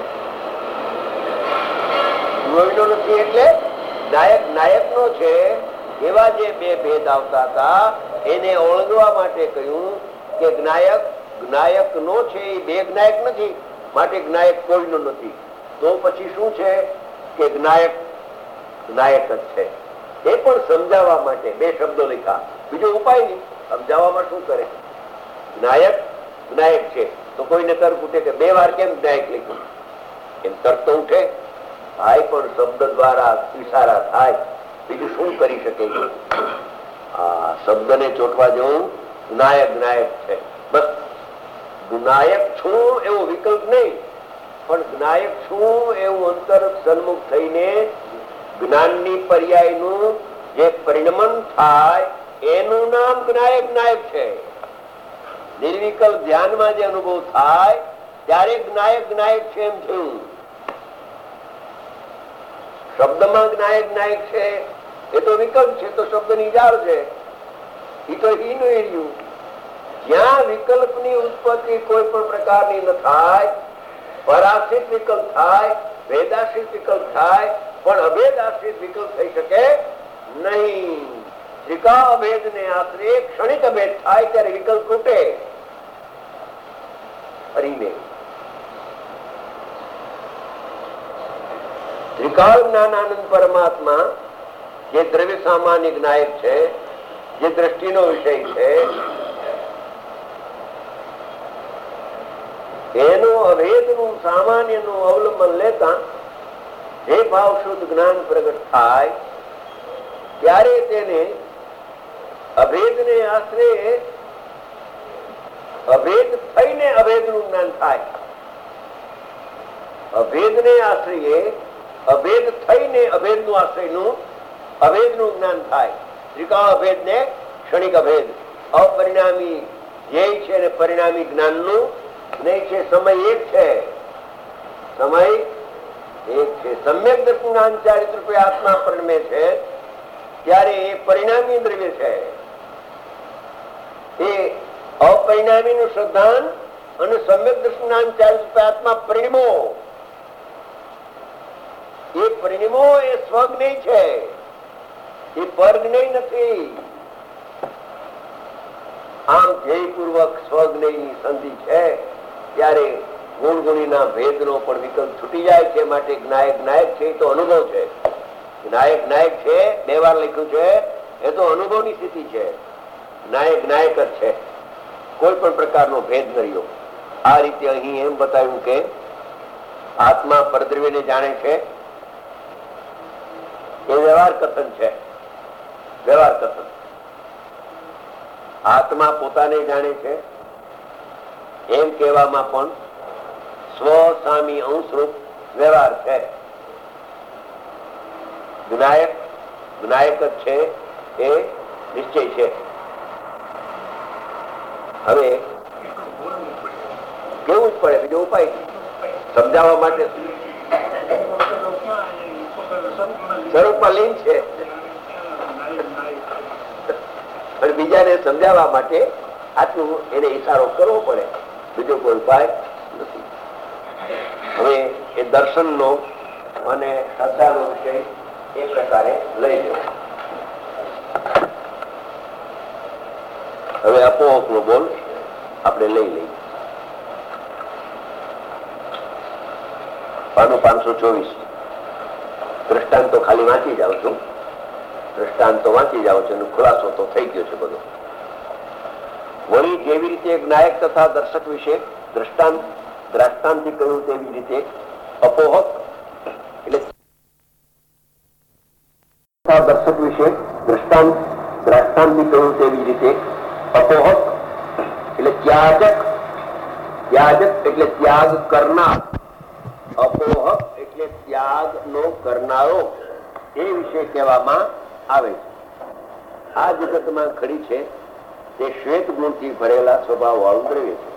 કોઈનો નથી એટલે નાયક નાયક નો છે. એવા જે બે ભેદ આવતા હતા એને ઓળંગવા માટે કહ્યું કે જ્ઞાયક જ્ઞાયક નો છે એ બે જ્ઞાયક નથી, માટે જ્ઞાયક કોઈનો નથી. તો પછી શું છે કે જ્ઞાયક જ્ઞાયક જ છે. એ પણ સમજાવવા માટે બે શબ્દો લખ્યા, બીજો ઉપાય નહીં. સમજાવવામાં શું કરે? જ્ઞાયક જ્ઞાયક છે તો કોઈને તર્ક ઉઠે કે બે વાર કેમ જ્ઞાયક લખ્યું? એમ તર્ક તો ઉઠે. થાય પણ શબ્દ દ્વારા ઇશારા થાય, બીજું શું કરી શકે? આ શબ્દને ચોટવા જેવું જ્ઞાયક જ્ઞાયક છે. બસ જ્ઞાયક છું એવો વિકલ્પ નહીં, પણ જ્ઞાયક છું એવું અંતર સન્મુખ થઈને જ્ઞાનની પર્યાયનું જે પરિણમન થાય એનું નામ જ્ઞાયક જ્ઞાયક છે. નિર્વિકલ્પ ધ્યાનમાં જે અનુભવ થાય ત્યારે જ્ઞાયક જ્ઞાયક છે એમ થયું. શબ્દમાં જ્ઞાયક જ્ઞાયક છે એ તો વિકલ્પ છે, તો શબ્દની જાળ છે, એ તો હીનું રહ્યું. જ્યાં વિકલ્પની ઉત્પત્તિ કોઈ પણ પ્રકારની ન થાય, પરાશ્રિત વિકલ્પ થાય, ભેદાશ્રિત વિકલ્પ થાય, પણ અભેદ આશ્રિત વિકલ્પ થઈ શકે નહીં. ત્રિકા અભેદ ને આશ્રય ક્ષણિક અભેદ થાય ત્યારે વિકલ્પ તૂટે. હરીને ત્રિકાળ જ્ઞાનાનંદ પરમાત્મા જે દ્રવ્ય સામાન્ય જ્ઞાયક છે, જે દ્રષ્ટિનો વિષય છે, એનું અભેદનું સામાન્યનું અવલંબન લેતા જે ભાવ શુદ્ધ જ્ઞાન પ્રગટ થાય ત્યારે તેને અભેદને આશ્રય અભેદ થઈને અભેદનું જ્ઞાન થાય. અભેદને આશ્રયે અભેદ થઈને અભેદનું આશ્રયનું અભેદનું જ્ઞાન થાય. ત્રિકાળ અભેદ ને ક્ષણિક અભેદ, અપરિણામી ધ્યેય છે અને પરિણામી જ્ઞાનનું નહીં છે. સમય એક છે, સમય એક છે. સમ્યક દર્શન ચારિત્ર રૂપે આત્મા પરિણમે છે ત્યારે એ પરિણામી દ્રવ્ય છે. એ અપરિણામી નું શ્રદ્ધાન અને સમ્યક દર્શન ચારિત્ર રૂપે આત્મા પરિણમો. એ પરિણમો એ સ્વજ્ઞ છે, એ પરજ્ઞ નથી. આમ ધ્યેયપૂર્વક સ્વજ્ઞની સંધિ છે ત્યારે ગુણગુણીના ભેદનો પણ વિકલ્પ છૂટી જાય છે. માટે જ્ઞાયક જ્ઞાયક છે એ તો અનુભવ છે. જ્ઞાયક જ્ઞાયક છે બે વાર લખ્યું છે એ તો અનુભવની સ્થિતિ છે. જ્ઞાયક જ્ઞાયક જ છે, કોઈ પણ પ્રકારનો ભેદ ન રહ્યો. આ રીતે અહીં એમ બતાવ્યું કે આત્મા પરદ્રવ્યને જાણે છે એ વ્યવહાર કથન છે. વ્યવહાર કથન. આત્મા પોતાને જાણે છે એમ કહેવામાં પણ સ્વ સામી અંશરૂપ વ્યવહાર છે. જ્ઞાયક જ્ઞાયક જ છે એ નિશ્ચય છે. હવે કેવું જ પડે, બીજો ઉપાય સમજાવવા માટે સ્વરૂપમાં લીન છે અને બીજાને સમજાવવા માટે આટલું એને ઈશારો કરવો પડે, બીજો કોઈ ઉપાય નથી. હવે એ દર્શનનો અને શ્રદ્ધાનો વિષય એ પ્રકારે લઈ લેવો. હવે અપોહકનો બોલ આપણે લઈ લઈએ. પાનું 524. દ્રષ્ટાંતો ખાલી વાંચી જાઉં છું, દ્રષ્ટાંતો વાંચી જાઉં છું, ખુલાસો તો થઈ ગયો છે બધો. વળી જેવી રીતે નાયક તથા દર્શક વિશે દ્રષ્ટાંતથી કહ્યું તેવી રીતે અપોહક એટલે દર્શક વિશે દ્રષ્ટાંતથી કહ્યું તેવી રીતે અપોહક એટલે ત્યાજક, ત્યાજક એટલે ત્યાગ કરનાર, અપોહક એટલે ત્યાગ નો કરનારો એ વિશે કહેવામાં આવે છે. આ જગતમાં ખડી છે તે શ્વેત ગુણથી ભરેલા સ્વભાવ વાળું દ્રવ્ય છે.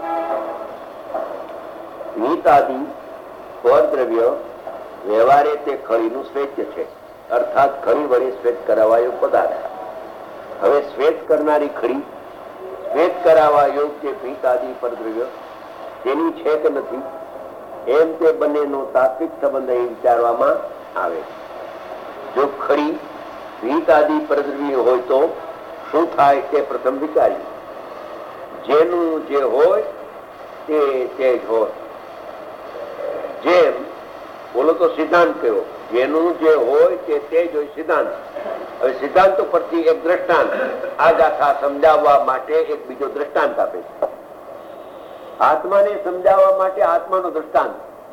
નીતાદિ પરદ્રવ્ય વ્યવહારે તે ખડીનું શ્વેત છે, અર્થાત ખડી વડે શ્વેત કરાવાયો પદાર્થ. હવે શ્વેત કરનારી ખડી, શ્વેત કરાવવા યોગ્ય પીતાદિ પરદ્રવ્ય તેની છે કે નથી એમ તે બંનેનો તાત્વિક સંબંધ અહીં વિચારવામાં આવે. જો ખરી પીતાદિ પરદ્રવ્ય હોય તો શું થાય તે પ્રથમ વિચાર્યું. જેનું જે હોય તે જ હોય. જેમ બોલો તો સિદ્ધાંત કયો, જેનું જે હોય તે જ હોય સિદ્ધાંત. હવે સિદ્ધાંતો પરથી એક દ્રષ્ટાંત આ ગાથા સમજાવવા માટે એક બીજો દ્રષ્ટાંત આપે છે. આત્માને સમજાવવા માટે આત્માનો દ્રષ્ટાંત,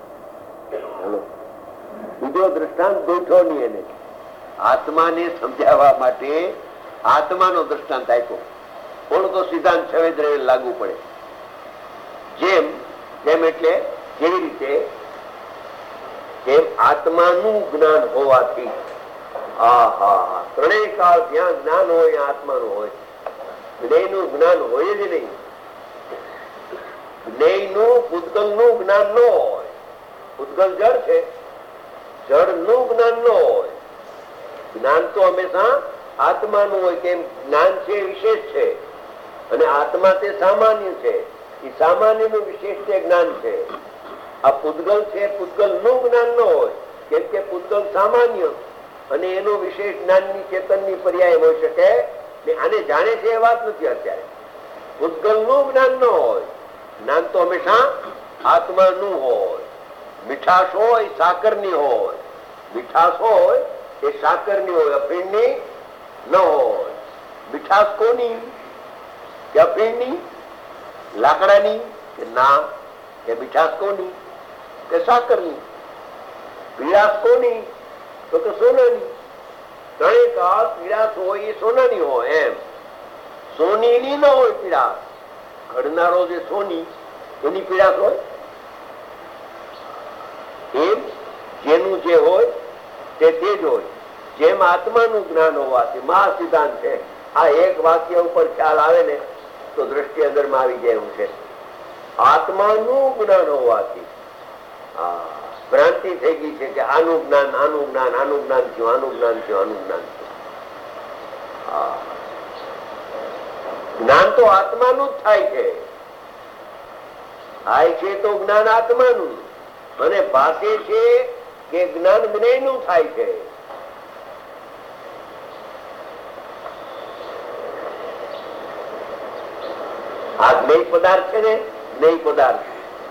બીજો દ્રષ્ટાંત ગોઠવો નહીં એને. આત્માને સમજાવવા માટે આત્માનો દ્રષ્ટાંત આપ્યો. બોલો તો સિદ્ધાંત છવેદ્ર લાગુ પડે. જેમ જેમ એટલે કેવી રીતે? જેમ આત્માનું જ્ઞાન હોવાથી, ત્રણેય કાળ જ્યાં જ્ઞાન હોય આત્માનું હોય. જ્ઞેયનું જ્ઞાન હોય જ નહીં. જ્ઞેયનું પૂતગલનું જ્ઞાન ન હોય. પૂતગલ જળ છે, જળનું જ્ઞાન ન હોય. જ્ઞાન તો હંમેશા આત્માનું હોય. કેમ? જ્ઞાન છે વિશેષ છે અને આત્મા તે સામાન્ય છે. એ સામાન્ય નું વિશેષ તે જ્ઞાન છે. આ પૂતગલ છે, પૂતગલ નું જ્ઞાન ન હોય. કેમ કે પૂતગલ સામાન્ય અને એનો વિશેષ જ્ઞાનની ચેતનની પર્યાય હોઈ શકે. આને જાણે છે એ વાત નથી અત્યારે. પૂતગલ નું જ્ઞાન ન હોય. જ્ઞાન તો હંમેશા આત્માનું હોય. મીઠાશ હોય સાકરની હોય. મીઠાશ હોય એ સાકરની હોય, અફીણની ન હોય. મીઠાશ કોની? કે અફીણની, લાકડાની કે ના? કે મીઠાશ કોની? કે સાકરની. પીળાશ કોની? તો કે સોનાની. ત્રણેય કાળ પીળાશ હોય એ સોનાની હોય. એમ સોનીની ન હોય પીળાશ. ઘડનારો જે સોની એની પીળાશ હોય. એમ જેનું જે હોય તે જ હોય. જેમ આત્માનું જ્ઞાન હોવાથી મહા સિદ્ધાંત છે. આ એક વાક્ય ઉપર ખ્યાલ આવે ને તો દ્રષ્ટિ અંદરમાં આવી જાય એવું છે. આત્માનું જ્ઞાન હોવાથી ભ્રાંતિ થઈ ગઈ છે કે આનું જ્ઞાન, આનું જ્ઞાન, આનું જ્ઞાન થયું, આનું જ્ઞાન થયું, આનું જ્ઞાન થયું. જ્ઞાન તો આત્માનું જ થાય છે. થાય છે તો જ્ઞાન આત્માનું, અને ભાષે છે કે જ્ઞાન જ્ઞેયનું થાય છે. આ જ્ઞેય પદાર્થ છે ને, જ્ઞેય પદાર્થ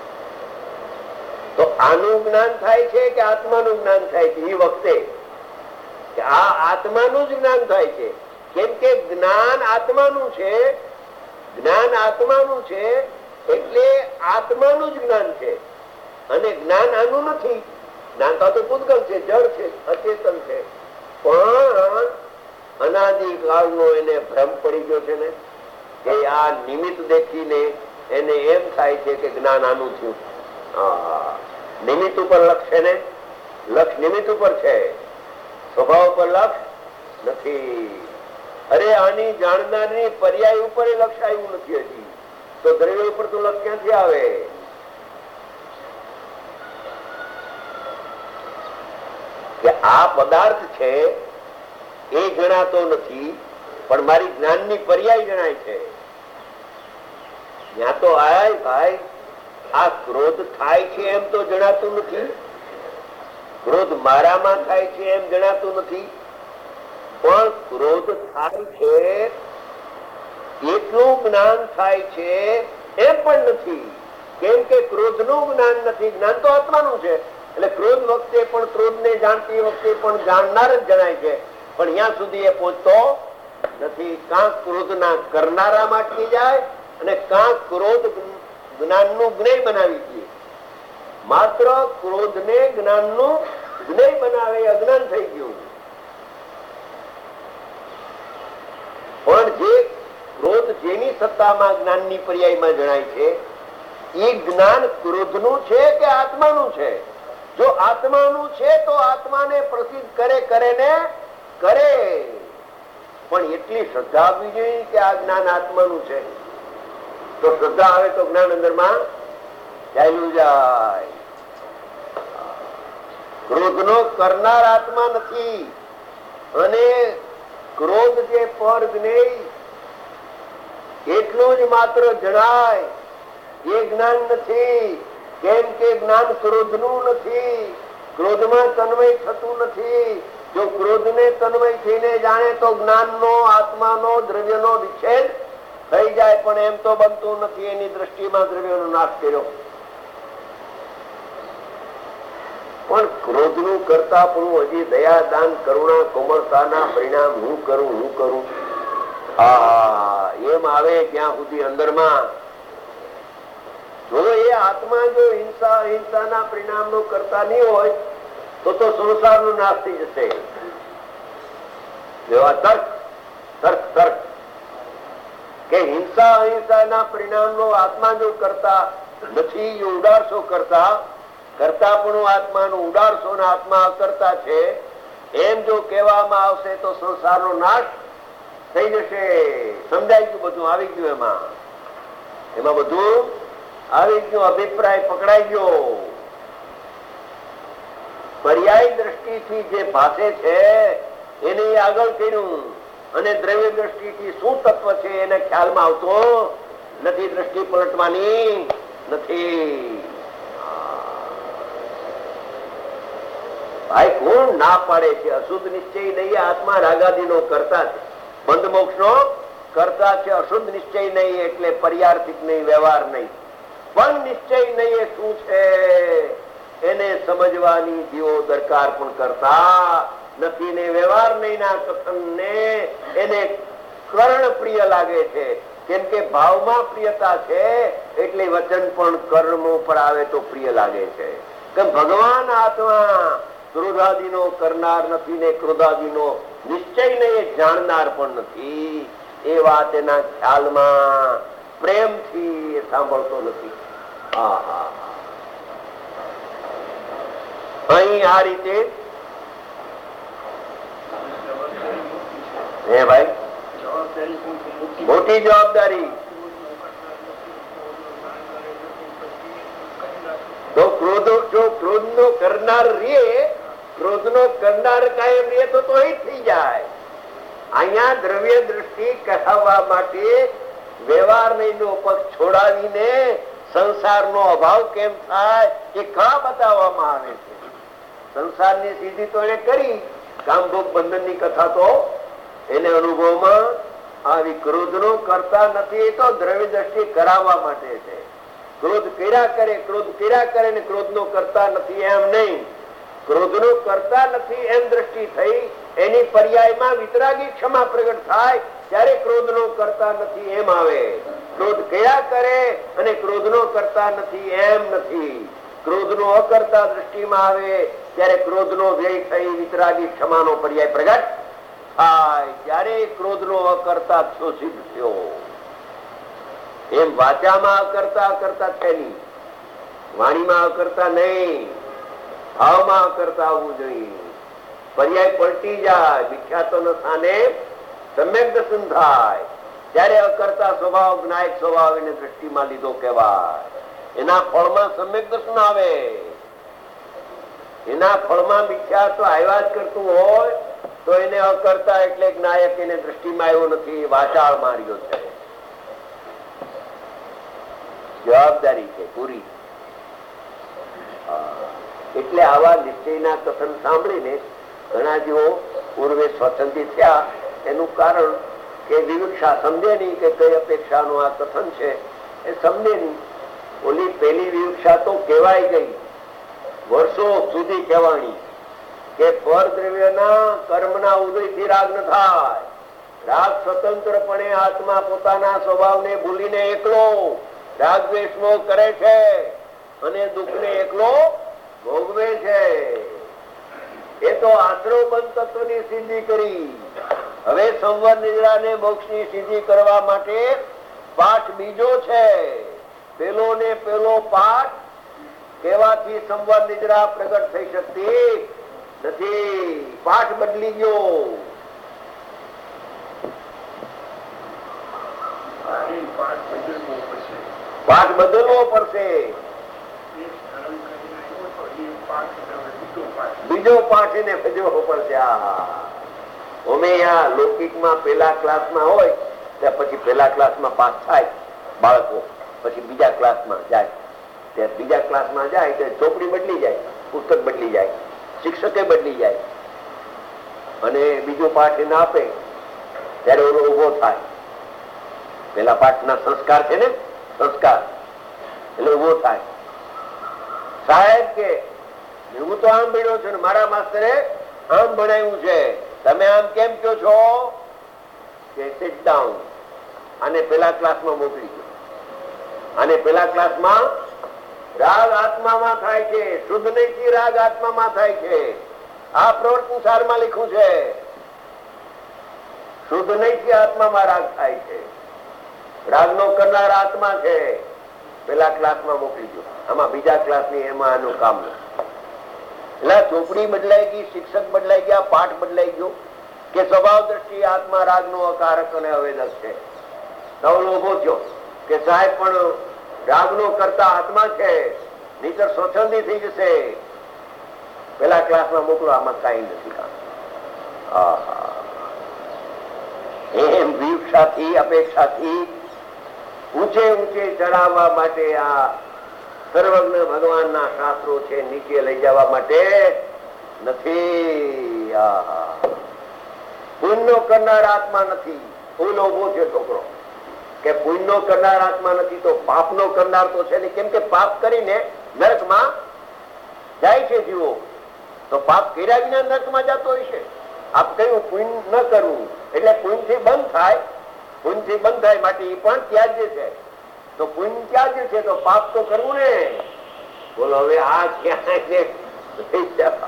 તો આનું જ્ઞાન થાય છે કે આત્માનું જ્ઞાન થાય છે? એ વખતે આ આત્માનું જ જ્ઞાન થાય છે. કેમ કે જ્ઞાન આત્માનું છે. જ્ઞાન આત્માનું છે એટલે આત્માનું જ જ્ઞાન છે. અને જ્ઞાન આનું નથી. જ્ઞાન તો પૂતગલ છે, જળ છે, અચેતન છે. પણ અનાદિ કાળનો એને ભ્રમ પડી ગયો છે ને કે આ નિમિત્ત દેખીને એને એમ થાય છે કે જ્ઞાન આનું થયું. નિમિત્ત ઉપર લક્ષ છે ને, લક્ષ નિમિત્ત ઉપર છે, સ્વભાવ ઉપર લક્ષ નથી. અરે આની જાણનારની પર્યાય ઉપર લક્ષ આવ્યું નથી હજી, તો દ્રવ્ય ઉપર તો લક્ષ ક્યાંથી આવે? કે આ પદાર્થ છે એ જણાતો નથી, પણ મારી જ્ઞાનની પર્યાય જણાય છે. ત્યાં તો આય ભાઈ આ ક્રોધ થાય છે એમ તો જણાતું નથી, ક્રોધ મારામાં થાય છે એમ જણાતું નથી, પણ ક્રોધ થાય છે એટલું જ્ઞાન થાય છે એમ પણ નથી. કેમ કે ક્રોધનું જ્ઞાન નથી, જ્ઞાન તો આત્માનું છે. એટલે ક્રોધ વખતે પણ ક્રોધને જાણતી વખતે પણ જાણનાર જ જણાય છે, પણ ત્યાં સુધી એ પહોંચતો નથી. કાંક ક્રોધના કરનારામાં અટકી જાય અને કાંક ક્રોધ જ્ઞાનનું જ્ઞેય બનાવી દે. માત્ર ક્રોધને જ્ઞાનનું જ્ઞેય બનાવે અજ્ઞાન થઈ ગયું. પણ જે ક્રોધ જેની સત્તામાં જ્ઞાનની પર્યાયમાં જણાય છે એ જ્ઞાન ક્રોધનું છે કે આત્માનું છે? જો આત્માનું છે તો આત્માને પ્રસિદ્ધ કરે ને કરે, પણ એટલી શ્રદ્ધા આપવી જોઈએ કે આ જ્ઞાન આત્માનું છે. તો શ્રદ્ધા આવે તો જ્ઞાન અંદરમાં ચાલ્યું જાય. ક્રોધનો કરનાર આત્મા નથી, અને ક્રોધ જે પર જ્ઞેય એટલું જ માત્ર જણાય એ જ્ઞાન નથી. કેમ કે જ્ઞાન ક્રોધનું નથી, ક્રોધમાં તન્મય થતું નથી. જો ક્રોધને તન્મય થઈને જાણે તો જ્ઞાનનો આત્માનો દ્રવ્યનો વિચ્છેદ થઈ જાય, પણ એમ તો બનતું નથી. એની દ્રષ્ટિમાં દ્રવ્યનો નાશ કર્યો. પણ ક્રોધનું કરતા પણ હજી દયા, દાન, કરુણા, કોમળતાના પરિણામ હું કરું એમ આવે ક્યાં સુધી અંદરમાં. જો એ આત્મા જો હિંસાના પરિણામનો કરતા નહીં હોય તો સંસારનો નાશ થઈ જશે. જેવા તર્ક કે હિંસા અહિંસાના પરિણામનો આત્મા જો કરતા નથી, જો ઉડારશો કરતા પણ આત્માનો ઉડારશો ને આત્મા કરતા છે એમ જો કહેવામાં આવશે તો સંસારનો નાશ થઈ જશે. સમજાઈ ગયું? બધું આવી ગયું એમાં બધું આવી ગયું. અભિપ્રાય પકડાઈ ગયો. પર્યાય દ્રષ્ટિથી જે ભાષે છે એને આગળ કર્યું, અને દ્રવ્ય દ્રષ્ટિથી શું તત્વ છે એને ખ્યાલમાં આવતો નથી. દ્રષ્ટિ પલટવાની નથી. ભાઈ કોણ ના પાડે છે? અશુદ્ધ નિશ્ચય નહીં, આત્મા રાગાદીનો કરતા છે, બંધ મોક્ષ નો કરતા છે. અશુદ્ધ નિશ્ચય નહીં એટલે પર્યાર્થિક નહીં, વ્યવહાર નહીં. પણ નિશ્ચય નહીં એ શું છે એને સમજવાની જીવો દરકાર પણ કરતા નથી ને વ્યવહાર નહીં ના કથન ને એને કર્ણ પ્રિય લાગે છે. કેમ કે ભાવમાં પ્રિયતા છે એટલે વચન પણ કર્મ ઉપર આવે તો પ્રિય લાગે છે. કે ભગવાન આત્મા ક્રોધાદિનો કરનાર નથી ને ક્રોધાદિનો નિશ્ચય ને એ જાણનાર પણ નથી. એ વાત એના ખ્યાલમાં પ્રેમથી સાંભળતો નથી. અહીં આ રીતે હે ભાઈ મોટી જવાબદારી. તો ક્રોધ નો કરનાર રે, ક્રોધ નો કરનાર કાયમ રે તો અહીં થઈ જાય. અહીંયા દ્રવ્ય દ્રષ્ટિ કરાવવા માટે વ્યવહાર નો પક્ષ છોડાવીને સંસારનો અભાવ કેમ થાય એ કા બતાવવામાં આવે છે. સંસારની સીધી તો એને કરી, કામભોગ બંધન ની કથા તો એને અનુભવમાં આવી. ક્રોધ નો કરતા નથી તો દ્રવ્ય દ્રષ્ટિ કરાવવા માટે છે. ક્રોધ કર્યા કરે ને ક્રોધ નો કરતા નથી એમ નહીં. ક્રોધ નો કરતા નથી એમ દ્રષ્ટિ થઈ, એની પર્યાયમાં વિતરાગી ક્ષમા પ્રગટ થાય ત્યારે ક્રોધ નો કરતા નથી એમ આવે. ક્રોધ કર્યા કરે અને ક્રોધ નો કરતા નથી એમ નથી. ક્રોધ નો અકર્તા દ્રષ્ટિમાં આવે ત્યારે ક્રોધ નો વ્યય થઈ વિતરાગી ક્ષમાનો પર્યાય પ્રગટ થાય ત્યારે ક્રોધ નો અકર્તા થયો સિદ્ધ થયો. એમ વાચામાં અકર્તા છે નહીં, વાણીમાં અકર્તા નહીં, ભાવમાં અકર્તા આવવું જોઈએ. પર્યાય પલટી જાય, વિખ્યાતો ના સ્થાને સમ્યક દર્શન થાય ત્યારે અકર્તા સ્વભાવ જ્ઞાયક સ્વભાવ એને દ્રષ્ટિમાં લીધો કહેવાય. એના ફળમાં સમ્યક દર્શન આવે. એના ફળમાં મિથ્યા તો આવ્યા જ કરતું હોય તો એને અકર્તા એટલે નાયક એને દ્રષ્ટિમાં આવ્યો નથી, વાચાળ માર્યો છે. જવાબદારી છે પૂરી. એટલે આવા નિશ્ચયના કથન સાંભળીને ઘણા જેવો પૂર્વે સ્વતંત્રી થયા. એનું કારણ કે વિવક્ષા સમજે નહીં કે કઈ અપેક્ષાનું આ કથન છે એ સમજે નહીં. ઓલી પેલી વિવક્ષા તો કહેવાય ગઈ, વર્ષો સુધી કહેવાની કે પરદ્રવ્યના કર્મના ઉદયથી રાગ ન થાય. રાગ સ્વતંત્રપણે આત્મા પોતાના સ્વભાવને ભૂલીને એકલો રાગ દ્વેષ મોહ કરે છે અને દુઃખને એકલો ભોગવે છે. એ તો આશ્રવ બંધ તત્વની સિદ્ધિ કરી. હવે સંવર નિદ્રાને મોક્ષની સિદ્ધિ કરવા માટે પાઠ બીજો છે. પેલો ને પેલો પાઠ કેવાથી સંવર નિદ્રા પ્રગટ થઈ શકતી નથી. પાઠ બદલી ગયો. પાઠ બદલવો પડશે. બીજો પાઠ એને ભજવવો પડશે. અમે આ લૌકિકમાં પેલા ક્લાસમાં હોય ત્યાં પછી પેલા ક્લાસમાં પાસ થાય બાળકો, પછી બીજા ક્લાસમાં જાય. ત્યારે બીજા ક્લાસમાં જાય તો ચોપડી બદલી જાય, પુસ્તક બદલી જાય, શિક્ષકે બદલી જાય અને બીજો પાઠ એને આપે ત્યારે ઓલો ઉભો થાય. પેલા પાઠના સંસ્કાર છે ને, સંસ્કાર એટલે ઉભો થાય. સાહેબ કે હું તો આમ ભણ્યો છું ને મારા માસ્તરે આમ ભણાવ્યું છે, તમે આમ કેમ કહો છો? કે સિટ ડાઉન. આને પેલા ક્લાસમાં મોકલી દો. અને પેલા ક્લાસમાં રાગ આત્મામાં થાય છે, શુદ્ધ નહીથી રાગ આત્મામાં થાય છે. આ પ્રવર્તન સારમાં લખ્યું છે. શુદ્ધ નહીથી આત્મામાં રાગ થાય છે. રાગનો કરનાર આત્મા છે. પેલા ક્લાસમાં મોકલી દો. આમાં બીજા ક્લાસની એમાં આનું કામ નથી. એટલે ચોપડી બદલાઈ ગઈ, શિક્ષક બદલાઈ ગયા, પાઠ બદલાઈ ગયો કે સ્વભાવ દ્રષ્ટિ આત્મા રાગનો અકારક અને અવેદક છે. નવલો ઉભો થયો કે સાહેબ પણ રાગનો કરતા આત્મા છે, નહીતર સ્વચ્છંદી થઈ જશે. પેલા ક્લાસમાં મોકલો, આમાં કઈ નથી કામ. એમ વિવક્ષાથી અપેક્ષાથી ઊંચે ઊંચે ચડાવવા માટે આ સર્વજ્ઞ ભગવાનના શાસ્ત્રો છે, નીચે લઈ જવા માટે નથી. પુણ્ય કરનાર આત્મા નથી. ફૂલ ઉભો છે છોકરો કે પુણ્ય કરનાર આત્મા નથી તો પાપનો કરનાર તો છે ને. કેમ કે પાપ કરીને નરકમાં જાય છે જીવો, તો પાપ કર્યા વિના નરકમાં જતો હોય છે. આપ કહ્યું પુણ્ય ન કરવું એટલે પુણ્યથી બંધ થાય, પુણ્યથી બંધ થાય માટે એ પણ ત્યાજ્ય છે. તો પુણ્ય ત્યાજ્ય છે તો પાપ તો કરવું ને. બોલો હવે આ ક્યાં?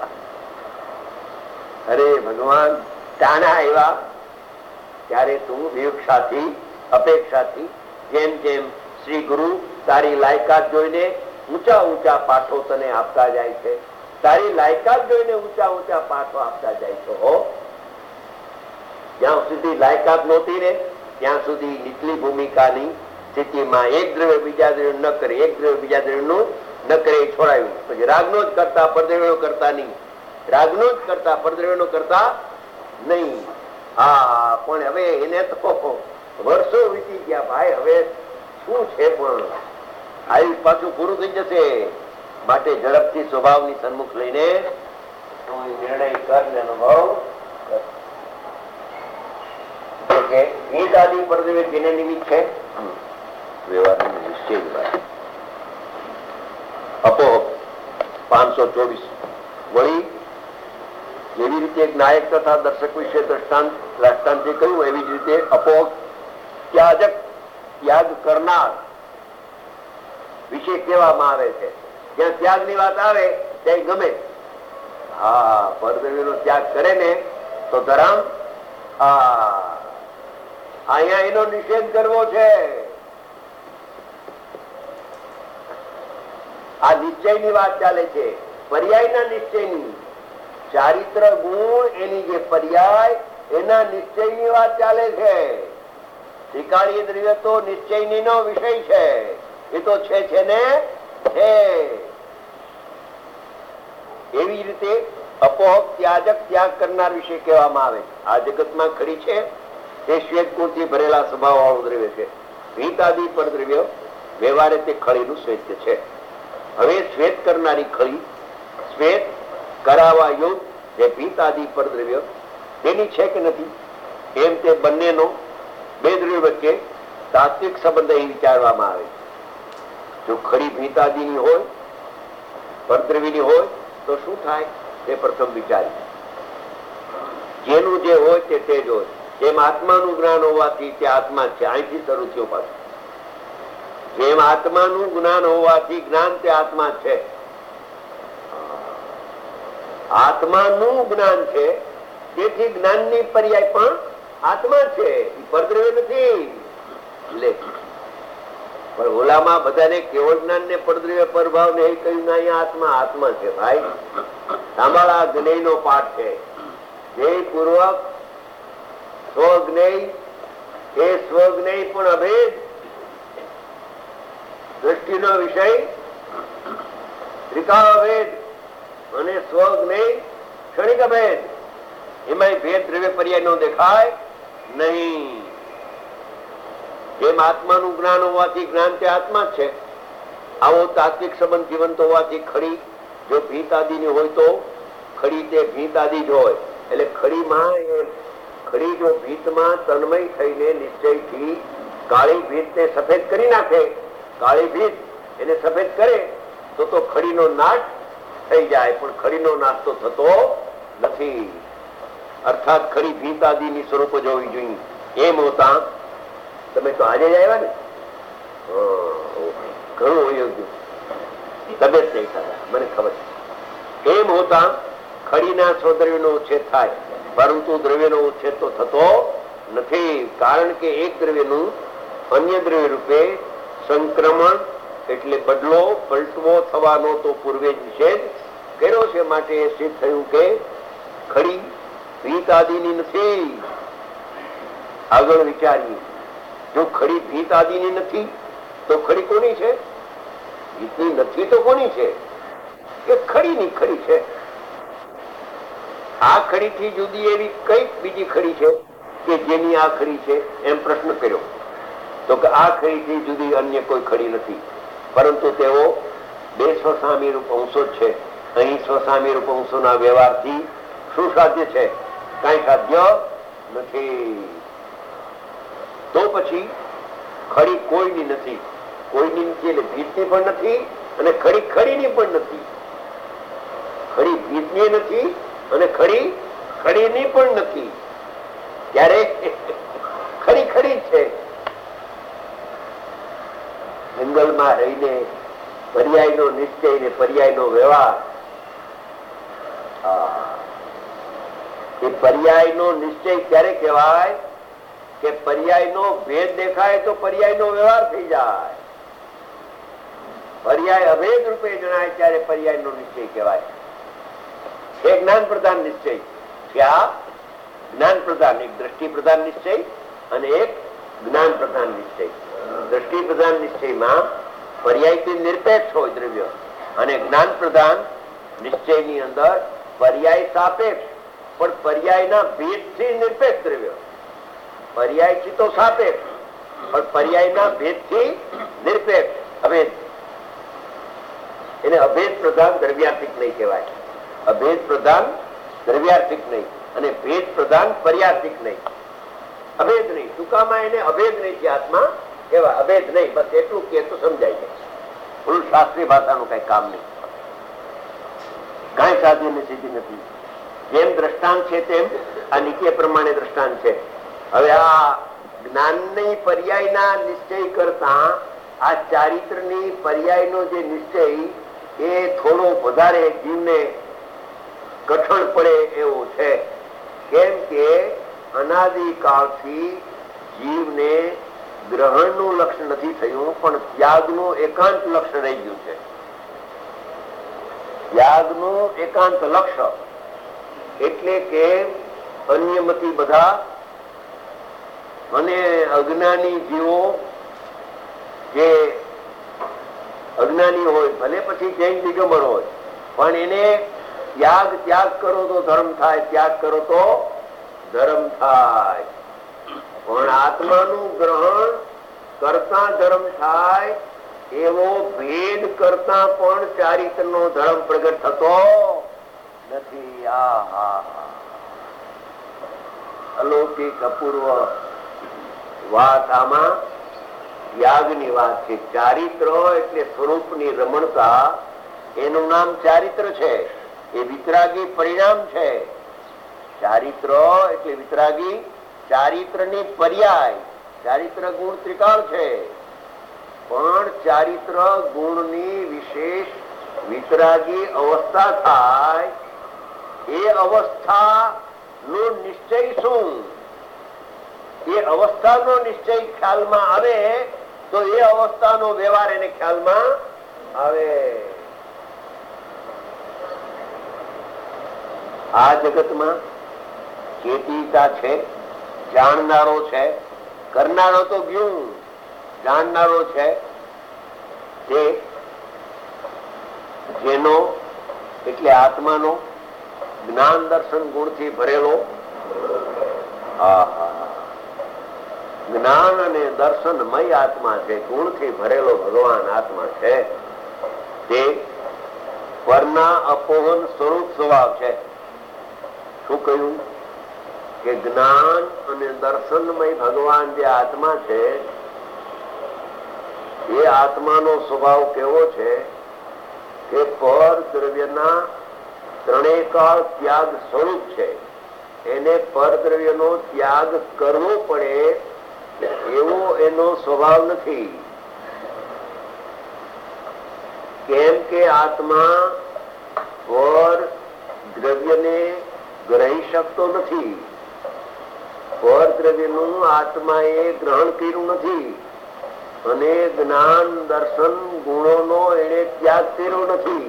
અરે ભગવાન તાના આવ્યા ત્યારે તું વિવક્ષાથી અપેક્ષાથી જેમ જેમ શ્રી ગુરુ તારી લાયકાત જોઈને ઊંચા ઊંચા પાઠો તને આપતા જાય છે, તારી લાયકાત જોઈને ઊંચા ઊંચા પાઠો આપતા જાય છે. જ્યાં સુધી લાયકાત નહોતી ને ત્યાં સુધી નીચલી ભૂમિકાની સ્થિતિમાં એક દ્રવ્ય બીજા દ્રવ્ય ન કરે, એક દ્રવ્ય બીજા દ્રવ્યનું ન કરે એ છોડાયું. પછી રાગનો જ કરતા પરદ્રવ્યનો કરતા નહીં, રાગનો જ કરતા પરદ્રવ્યનો કરતા નહીં. પણ હવે એને તો વર્ષો વીતી ગયા ભાઈ, હવે શું છે? પણ આયુષ પાછું પૂરું થઈ જશે. માટે ઝડપથી સ્વભાવની સન્મુખ લઈને નિર્ણય કર ને અનુભવ કે ઈદ આદિ પરદ્રવ્ય જેને નિમિત્ત છે વ્યવહાર નિશ્ચય. અપો 524. વળી જેવી રીતે એક નાયક તથા દર્શક વિશે દ્રષ્ટાંતે કહ્યું એવી જ રીતે અપોહ ત્યાજક, ત્યાગ કરનાર વિશે કહેવામાં આવે છે. જ્યાં ત્યાગની વાત આવે ત્યાં ગમે. પરદ્રવ્યનો ત્યાગ કરે ને તો ધરામ અહીંયા એનો નિષેધ કરવો છે. આ નિશ્ચયની વાત ચાલે છે, પર્યાયના નિશ્ચયની. ચારિત્ર ગુણ એની જે પર્યાય એના નિશ્ચયની વાત ચાલે છે. ત્રિકાળીય દ્રવ્ય તો નિશ્ચયની નો વિષય છે. એ તો છે ને છે. એવી રીતે અપોહક ત્યાજક ત્યાગ કરનાર વિશે કહેવામાં આવે છે. આ જગતમાં ખડી છે તે શ્વેત ગુણથી ભરેલા સ્વભાવ વાળું દ્રવ્ય છે. ભીતાદી પર દ્રવ્ય વ્યવહારે તે ખળીનું શ્વેત છે. હવે શ્વેત કરનારી ખળી, શ્વેત કરાવવા યોગ જે ભીતાદી પર દ્રવ્ય તેની છે કે નથી, એમ તે બંનેનો બે દ્રવ્ય વચ્ચે તાત્વિક સંબંધ અહીં વિચારવામાં આવે છે. જો ખરી ભીતાદીની હોય, પરદ્રવ્યની હોય તો શું થાય તે પ્રથમ વિચારી. જેનું જે હોય તે જ હોય. જેમ આત્માનું જ્ઞાન હોવાથી તે આત્મા છે, અહીંથી શરૂ થયો પાછું. જેમ આત્માનું જ્ઞાન હોવાથી જ્ઞાન તે આત્મા છે. આત્માનું જ્ઞાન છે તેથી જ્ઞાનની પર્યાય પણ આત્મા છે, પરદ્રવ્ય નથી. લે પણ ઓલામાં બધાને કેવળ જ્ઞાન ને પરદ્રવ્ય પરભાવ ને એ કહ્યું ના, અહીંયા આત્મા આત્મા છે. ભાઈ સાંભળા, જ્ઞેય નો પાઠ છે. જ્ઞેય પૂર્વક સ્વજ્ઞેય, એ સ્વજ્ઞેય પણ અભેદ, દ્રષ્ટિનો વિષય ત્રિકાળ અભેદ અને સ્વજ્ઞેય ક્ષણિક અભેદ. એમાં ભેદ દ્રવ્ય પર્યાય નો દેખાય નહીં. જેમ આત્માનું જ્ઞાન હોવાથી જ્ઞાન તે આત્મા છે, આવો તાત્વિક સંબંધ જીવંત હોવાથી ખડી જો ભીત આદિની હોય તો ખડી તે ભીત આદિ જ હોય. એટલે ખડી જો ભીતમાં તન્મય થઈને નિશ્ચયથી કાળી ભીત ને સફેદ કરી નાખે, કાળી ભીત એને સફેદ કરે તો ખડીનો નાશ થઈ જાય. પણ ખડીનો નાશ તો થતો નથી. અર્થાત ખડી ભીત આદિની સ્વરૂપ જ હોવી જોઈએ. એમ હોતા તમે તો આજે જ આવ્યા ને, ઘણું યોગ્ય તબિયત નહીં થતા, મને ખબર છે. એમ હોતા ખડીના સ્વદ્રવ્યનો ઉચ્છેદ થાય, પરંતુ દ્રવ્યનો ઉચ્છેદ તો થતો નથી. કારણ કે એક દ્રવ્યનું અન્ય દ્રવ્ય રૂપે સંક્રમણ એટલે બદલો પલટવો થવાનો તો પૂર્વે જ નિષેધ કર્યો છે. માટે એ સિદ્ધ થયું કે ખડી ભીત આદિની નથી. આગળ વિચારીએ, જો ખડી ભીત આદિની નથી તો ખડી કોની છે? ભીતની નથી તો કોની છે? એ ખડીની ખડી છે. આ ખડીથી જુદી એવી કઈક બીજી ખડી છે કે જેની આ ખડી છે, એમ પ્રશ્ન કર્યો તો કે આ ખડીથી જુદી અન્ય કોઈ ખડી નથી. પરંતુ તેઓ બે સ્વસામી રૂપ અંશો જ છે. અહીં સ્વસામી રૂપ અંશોના વ્યવહારથી શું સાધ્ય છે? કઈ સાધ્ય નથી. તો પછી ખડી કોઈની નથી. કોઈની નથી એટલે ભીતની પણ નથી અને ખડી ખડીની પણ નથી. ખડી ભીતની નથી અને ખડી ખડીની પણ નથી. ત્યારે ખડી ખડી છે. જંગલમાં રહીને પર્યાયનો નિશ્ચય ને પર્યાયનો વ્યવહાર, એ પર્યાયનો નિશ્ચય ક્યારે કહેવાય કે પર્યાયનો ભેદ દેખાય તો પર્યાયનો વ્યવહાર થઈ જાય. પર્યાય અભેદ રૂપે જણાય ત્યારે પર્યાયનો નિશ્ચય કહેવાય. એક જ્ઞાન પ્રધાન નિશ્ચય છે. આ જ્ઞાન પ્રધાન, એક દ્રષ્ટિ પ્રધાન નિશ્ચય અને એક જ્ઞાન પ્રધાન નિશ્ચય. દ્રષ્ટિ પ્રધાન નિશ્ચયમાં પર્યાયથી નિરપેક્ષ હોય દ્રવ્ય, અને જ્ઞાન પ્રધાન નિશ્ચયની અંદર પર્યાય સાપેક્ષ પણ પર્યાયના ભેદથી નિરપેક્ષ દ્રવ્ય. પર્યાયથી તો સાપેક્ષ પણ પર્યાયના ભેદથી નિરપેક્ષ અભેદ. એને અભેદ પ્રધાન દ્રવ્યાર્થિક નહીં કહેવાય. અભેદ પ્રધાન દ્રવ્યાર્થિક નહીં અને ભેદ પ્રધાન પર્યાર્થિક નહીં. અભેદ નહીં. ટૂંકામાં એને અભેદ નહીં છે આત્મા કહેવાય. અભેદ નહીં, બસ એટલું કે તો સમજાય છે. પૂરું શાસ્ત્રીય ભાષાનું કઈ કામ નહીં. કઈ સાધ્યની સિદ્ધિ નથી. જેમ દ્રષ્ટાંત છે તેમ આ નીચે પ્રમાણે દ્રષ્ટાંત છે. હવે આ જ્ઞાનની પર્યાયના નિશ્ચય કરતા આ ચારિત્રની પર્યાયનો જે નિશ્ચય એ થોડો વધારે જીવને કઠણ પડે એવો છે. કેમ કે અનાદિકાળથી જીવને ગ્રહણનું લક્ષ્ય નથી થયું, પણ ત્યાગનું એકાંત લક્ષ્ય રહી ગયું છે. ત્યાગનું એકાંત લક્ષ્ય એટલે કે અન્યમતી બધા અને અજ્ઞાની જીવો, જે અજ્ઞાની હોય ભલે પછી જૈન દિગંબર હોય, પણ એને ત્યાગ કરો તો ધર્મ થાય, ત્યાગ કરો તો ધર્મ થાય. પણ આત્માનું ગ્રહણ કરતા ધર્મ થાય એવો ભેદ કરતા પણ ચારિત્રનો ધર્મ પ્રગટ થતો નથી. અલૌકિક અપૂર્વ વાત આમાં ત્યાગની વાત છે. ચારિત્ર એટલે સ્વરૂપની રમણતા, એનું નામ ચારિત્ર છે. એ વિતરાગી પરિણામ છે. ચારિત્ર એટલે વિતરાગી, ચારિત્રની પર્યાય. ચારિત્ર ગુણ ત્રિકાળ છે, પણ ચારિત્ર ગુણની વિશેષ વિતરાગી અવસ્થા થાય. એ અવસ્થા નો નિશ્ચય શું? એ અવસ્થાનો નિશ્ચય ખ્યાલમાં આવે તો એ અવસ્થાનો વ્યવહાર એને ખ્યાલમાં આવે. આ જગતમાં ચેતીતા છે, જાણનારો છે, કરનારો તો ગયું, જાણનારો છે તે જેનો એટલે આત્માનો જ્ઞાન દર્શન ગુણથી ભરેલો, જ્ઞાન અને દર્શનમય આત્મા છે, ગુણથી ભરેલો ભગવાન આત્મા છે. તે પરના અપોહન સ્વરૂપ સ્વભાવ છે. શું કહ્યું? કે જ્ઞાન અને દર્શનમય ભગવાન જે આત્મા છે, એ આત્માનો સ્વભાવ કેવો છે કે પર દ્રવ્યના ત્રણેય કાળ ત્યાગ સ્વરૂપ છે. એને પર દ્રવ્યનો ત્યાગ કરવો પડે એવો એનો સ્વભાવ નથી. કેમ કે આત્મા પર દ્રવ્યને ગ્રહી શકતો નથી. પર દ્રવ્યનું આત્માએ ગ્રહણ કર્યું નથી અને જ્ઞાન દર્શન ગુણોનો એને ત્યાગ કર્યો નથી.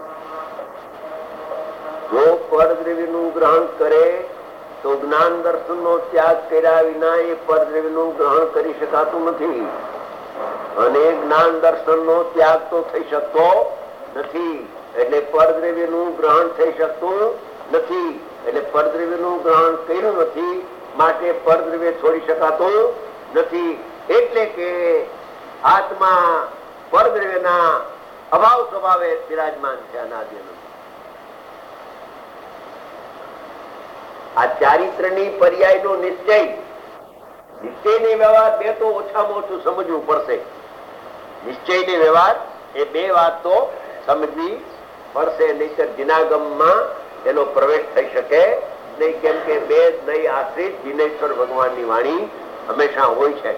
જો પરદ્રવ્યનું ગ્રહણ કરે તો જ્ઞાન દર્શન નો ત્યાગ કર્યા વિના એ પરદ્રવ્યનું ગ્રહણ કરી શકાતું નથી. અને જ્ઞાન દર્શન નો ત્યાગ તો થઈ શકતો નથી. એટલે પરદ્રવ્યનું ગ્રહણ થઈ શકતું નથી. એટલે પરદ્રવ્યનું ગ્રહણ કર્યું નથી, માટે પરદ્રવ્ય છોડી શકાતું નથી. એટલે કે આત્મા પરદ્રવ્યના અભાવ સ્વભાવે બિરાજમાન છે અનાદિ અનંત. આ ચારિત્રની પર્યાયનો નિશ્ચય, નિશ્ચયની વ્યવહાર બે તો ઓછામાં ઓછું સમજવું પડશે. નિશ્ચયની વ્યવહાર એ બે વાત તો સમજવી પડશે, નહીતર જિનાગમમાં એનો પ્રવેશ થઈ શકે નહીં. કેમ કે બે નહીં આશ્રિત જીનેશ્વર ભગવાનની વાણી હંમેશા હોય છે.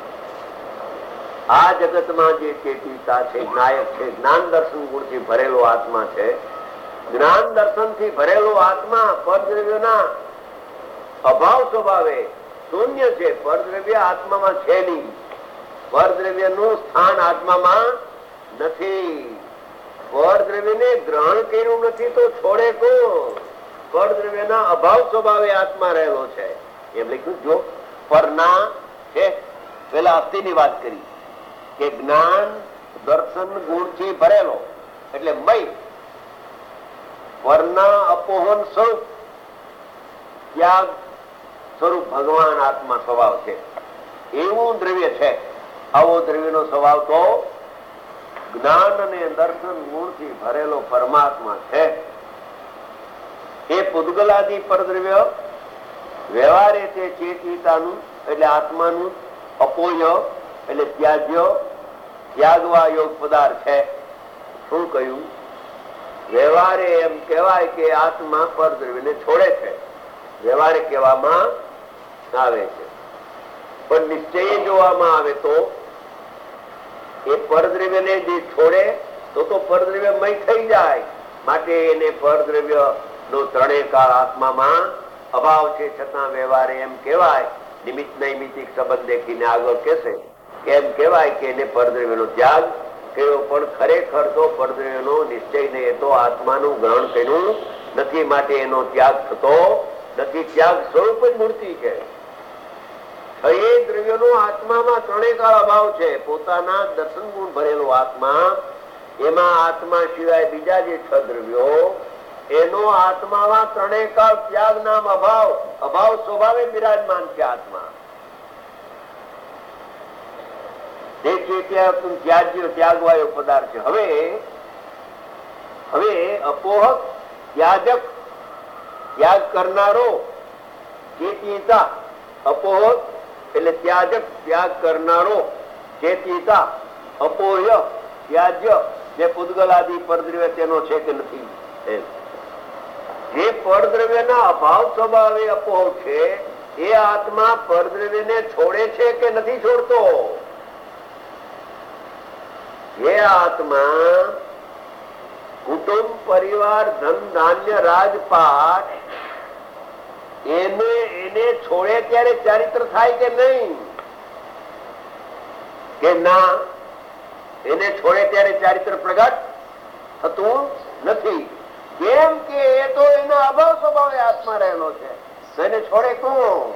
આ જગતમાં જે ચેતીતા છે, નાયક છે, જ્ઞાન દર્શન ગુણથી ભરેલો આત્મા છે. જ્ઞાન દર્શન થી ભરેલો આત્મા પરદ્રવ્યના અભાવ સ્વભાવે શૂન્ય છે. પરદ્રવ્ય આત્મામાં છે નહીં. પરદ્રવ્યનું સ્થાન આત્મામાં નથી. પરદ્રવ્યને ગ્રહણ કર્યું નથી તો છોડે કોણ? પરદ્રવ્યના અભાવ સ્વભાવે આત્મા રહેલો છે. એમ લખ્યું. જો પરના છે, પેલા અસ્થિની વાત કરી કે જ્ઞાન દર્શન ગુણથી ભરેલો એટલે મય, પરના અપોહન સ્વરૂપ ત્યાગ સ્વરૂપ ભગવાન આત્મા સ્વભાવ છે. એવું દ્રવ્ય છે. આવો દ્રવ્યનો સ્વભાવ તો જ્ઞાન અને દર્શન ગુણથી ભરેલો પરમાત્મા છે. એ પૂદગલાદી પરદ્રવ્ય વ્યવહારે તે ચેતિતાનું એટલે આત્માનું અપોય એટલે ત્યાજ્ય, ત્યાગવા યોગ પદાર્થ છે. શું કહ્યું? વ્યવહારે એમ કહેવાય કે આત્મા પરદ્રવ્યને છોડે છે. વ્યવહારે કહેવામાં આવે છે. પણ નિશ્ચય જોવામાં આવે તો એ પરદ્રવ્યને જે છોડે તો પરદ્રવ્યમય થઈ જાય. માટે એને પરદ્રવ્ય નો ત્રણેય કાળ આત્મામાં અભાવ છે. છતાં વ્યવહારે એમ કહેવાય, નિમિત્ત નૈમિતિક સંબંધ દેખીને આગળ કહેશે, એમ કહેવાય કે એને પરદ્રવ્યનો ત્યાગ કર્યો. પણ ખરેખર તો પરદ્રવ્યનો નિશ્ચય ને એ તો આત્માનું ગ્રહણ કર્યું નથી, માટે એનો ત્યાગ થતો નથી. ત્યાગ સ્વરૂપ જ મૂર્તિ છે. એ દ્રવ્યનો આત્મામાં ત્રણેય કાળ અભાવ છે. પોતાના દર્શન ગુણ ભરેલો આત્મા, એમાં આત્મા સિવાય બીજા જે છ દ્રવ્યો એનો આત્મામાં ત્રણેય કાળ ત્યાગ નામ અભાવ સ્વભાવે બિરાજમાન છે આત્મા. ત્યાગવાયો પદાર્થ છે. હવે અપોહક ત્યાજક ત્યાગ કરનારો ચેતિતા, અપોહક એટલે ત્યાજક ત્યાગ કરનારો ચેતિતા, અપોહ્ય ત્યાજ્ય જે પૂતગલાદિ પરદ્રવ્ય તેનો છે કે નથી. જે પરદ્રવ્યના અભાવ સ્વભાવે અપોહ છે એ આત્મા પરદ્રવ્યને છોડે છે કે નથી છોડતો? જે આત્મા કુટુંબ પરિવાર ધન ધાન્ય રાજપાટ એને છોડે ત્યારે ચારિત્ર થાય કે નહીં? કે ના, એને છોડે ત્યારે ચારિત્ર પ્રગટ થતું નથી. કેમ કે એ તો એના અભાવ સ્વભાવે આત્મા રહેલો છે. એને છોડે કોણ?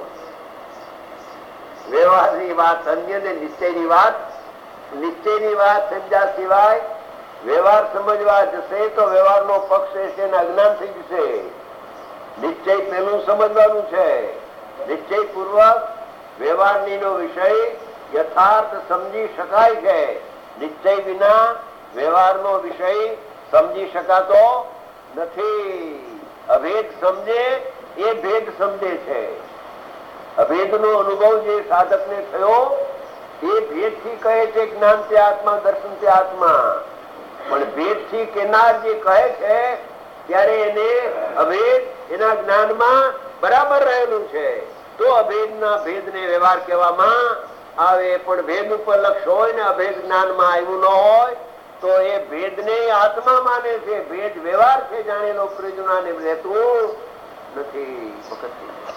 વ્યવહારની વાત અન્ય ને નિશ્ચયની વાત સમજ્યા સિવાય વ્યવહાર સમજવા જશે તો વ્યવહારનો પક્ષ છે અજ્ઞાન થઈ જશે. નિશ્ચય પેલું સમજવાનું છે. નિશ્ચય પૂર્વક વ્યવહારની નો વિષય યથાર્થ સમજી શકાય છે. નિશ્ચય વિના વ્યવહારનો વિષય સમજી શકાતો નથી. અભેદ સમજે એ ભેદ સમજે છે. અભેદનો અનુભવ જે સાધકને થયો એ ભેદ થી કહે છે જ્ઞાન તે આત્મા, દર્શન તે આત્મા. પણ ભેદ થી કેનાર જે કહે છે ત્યારે એને અભેદ એના જ્ઞાનમાં બરાબર રહેલું છે. તો અભેદના ભેદને વ્યવહાર કહેવામાં આવે. પણ ભેદ ઉપર લક્ષ્ય હોય ને અભેદ જ્ઞાનમાં આવ્યું ન હોય તો એ ભેદને આત્મા માને છે. ભેદ વ્યવહાર છે જાણેલો પ્રયોજનાને રહેતું નથી.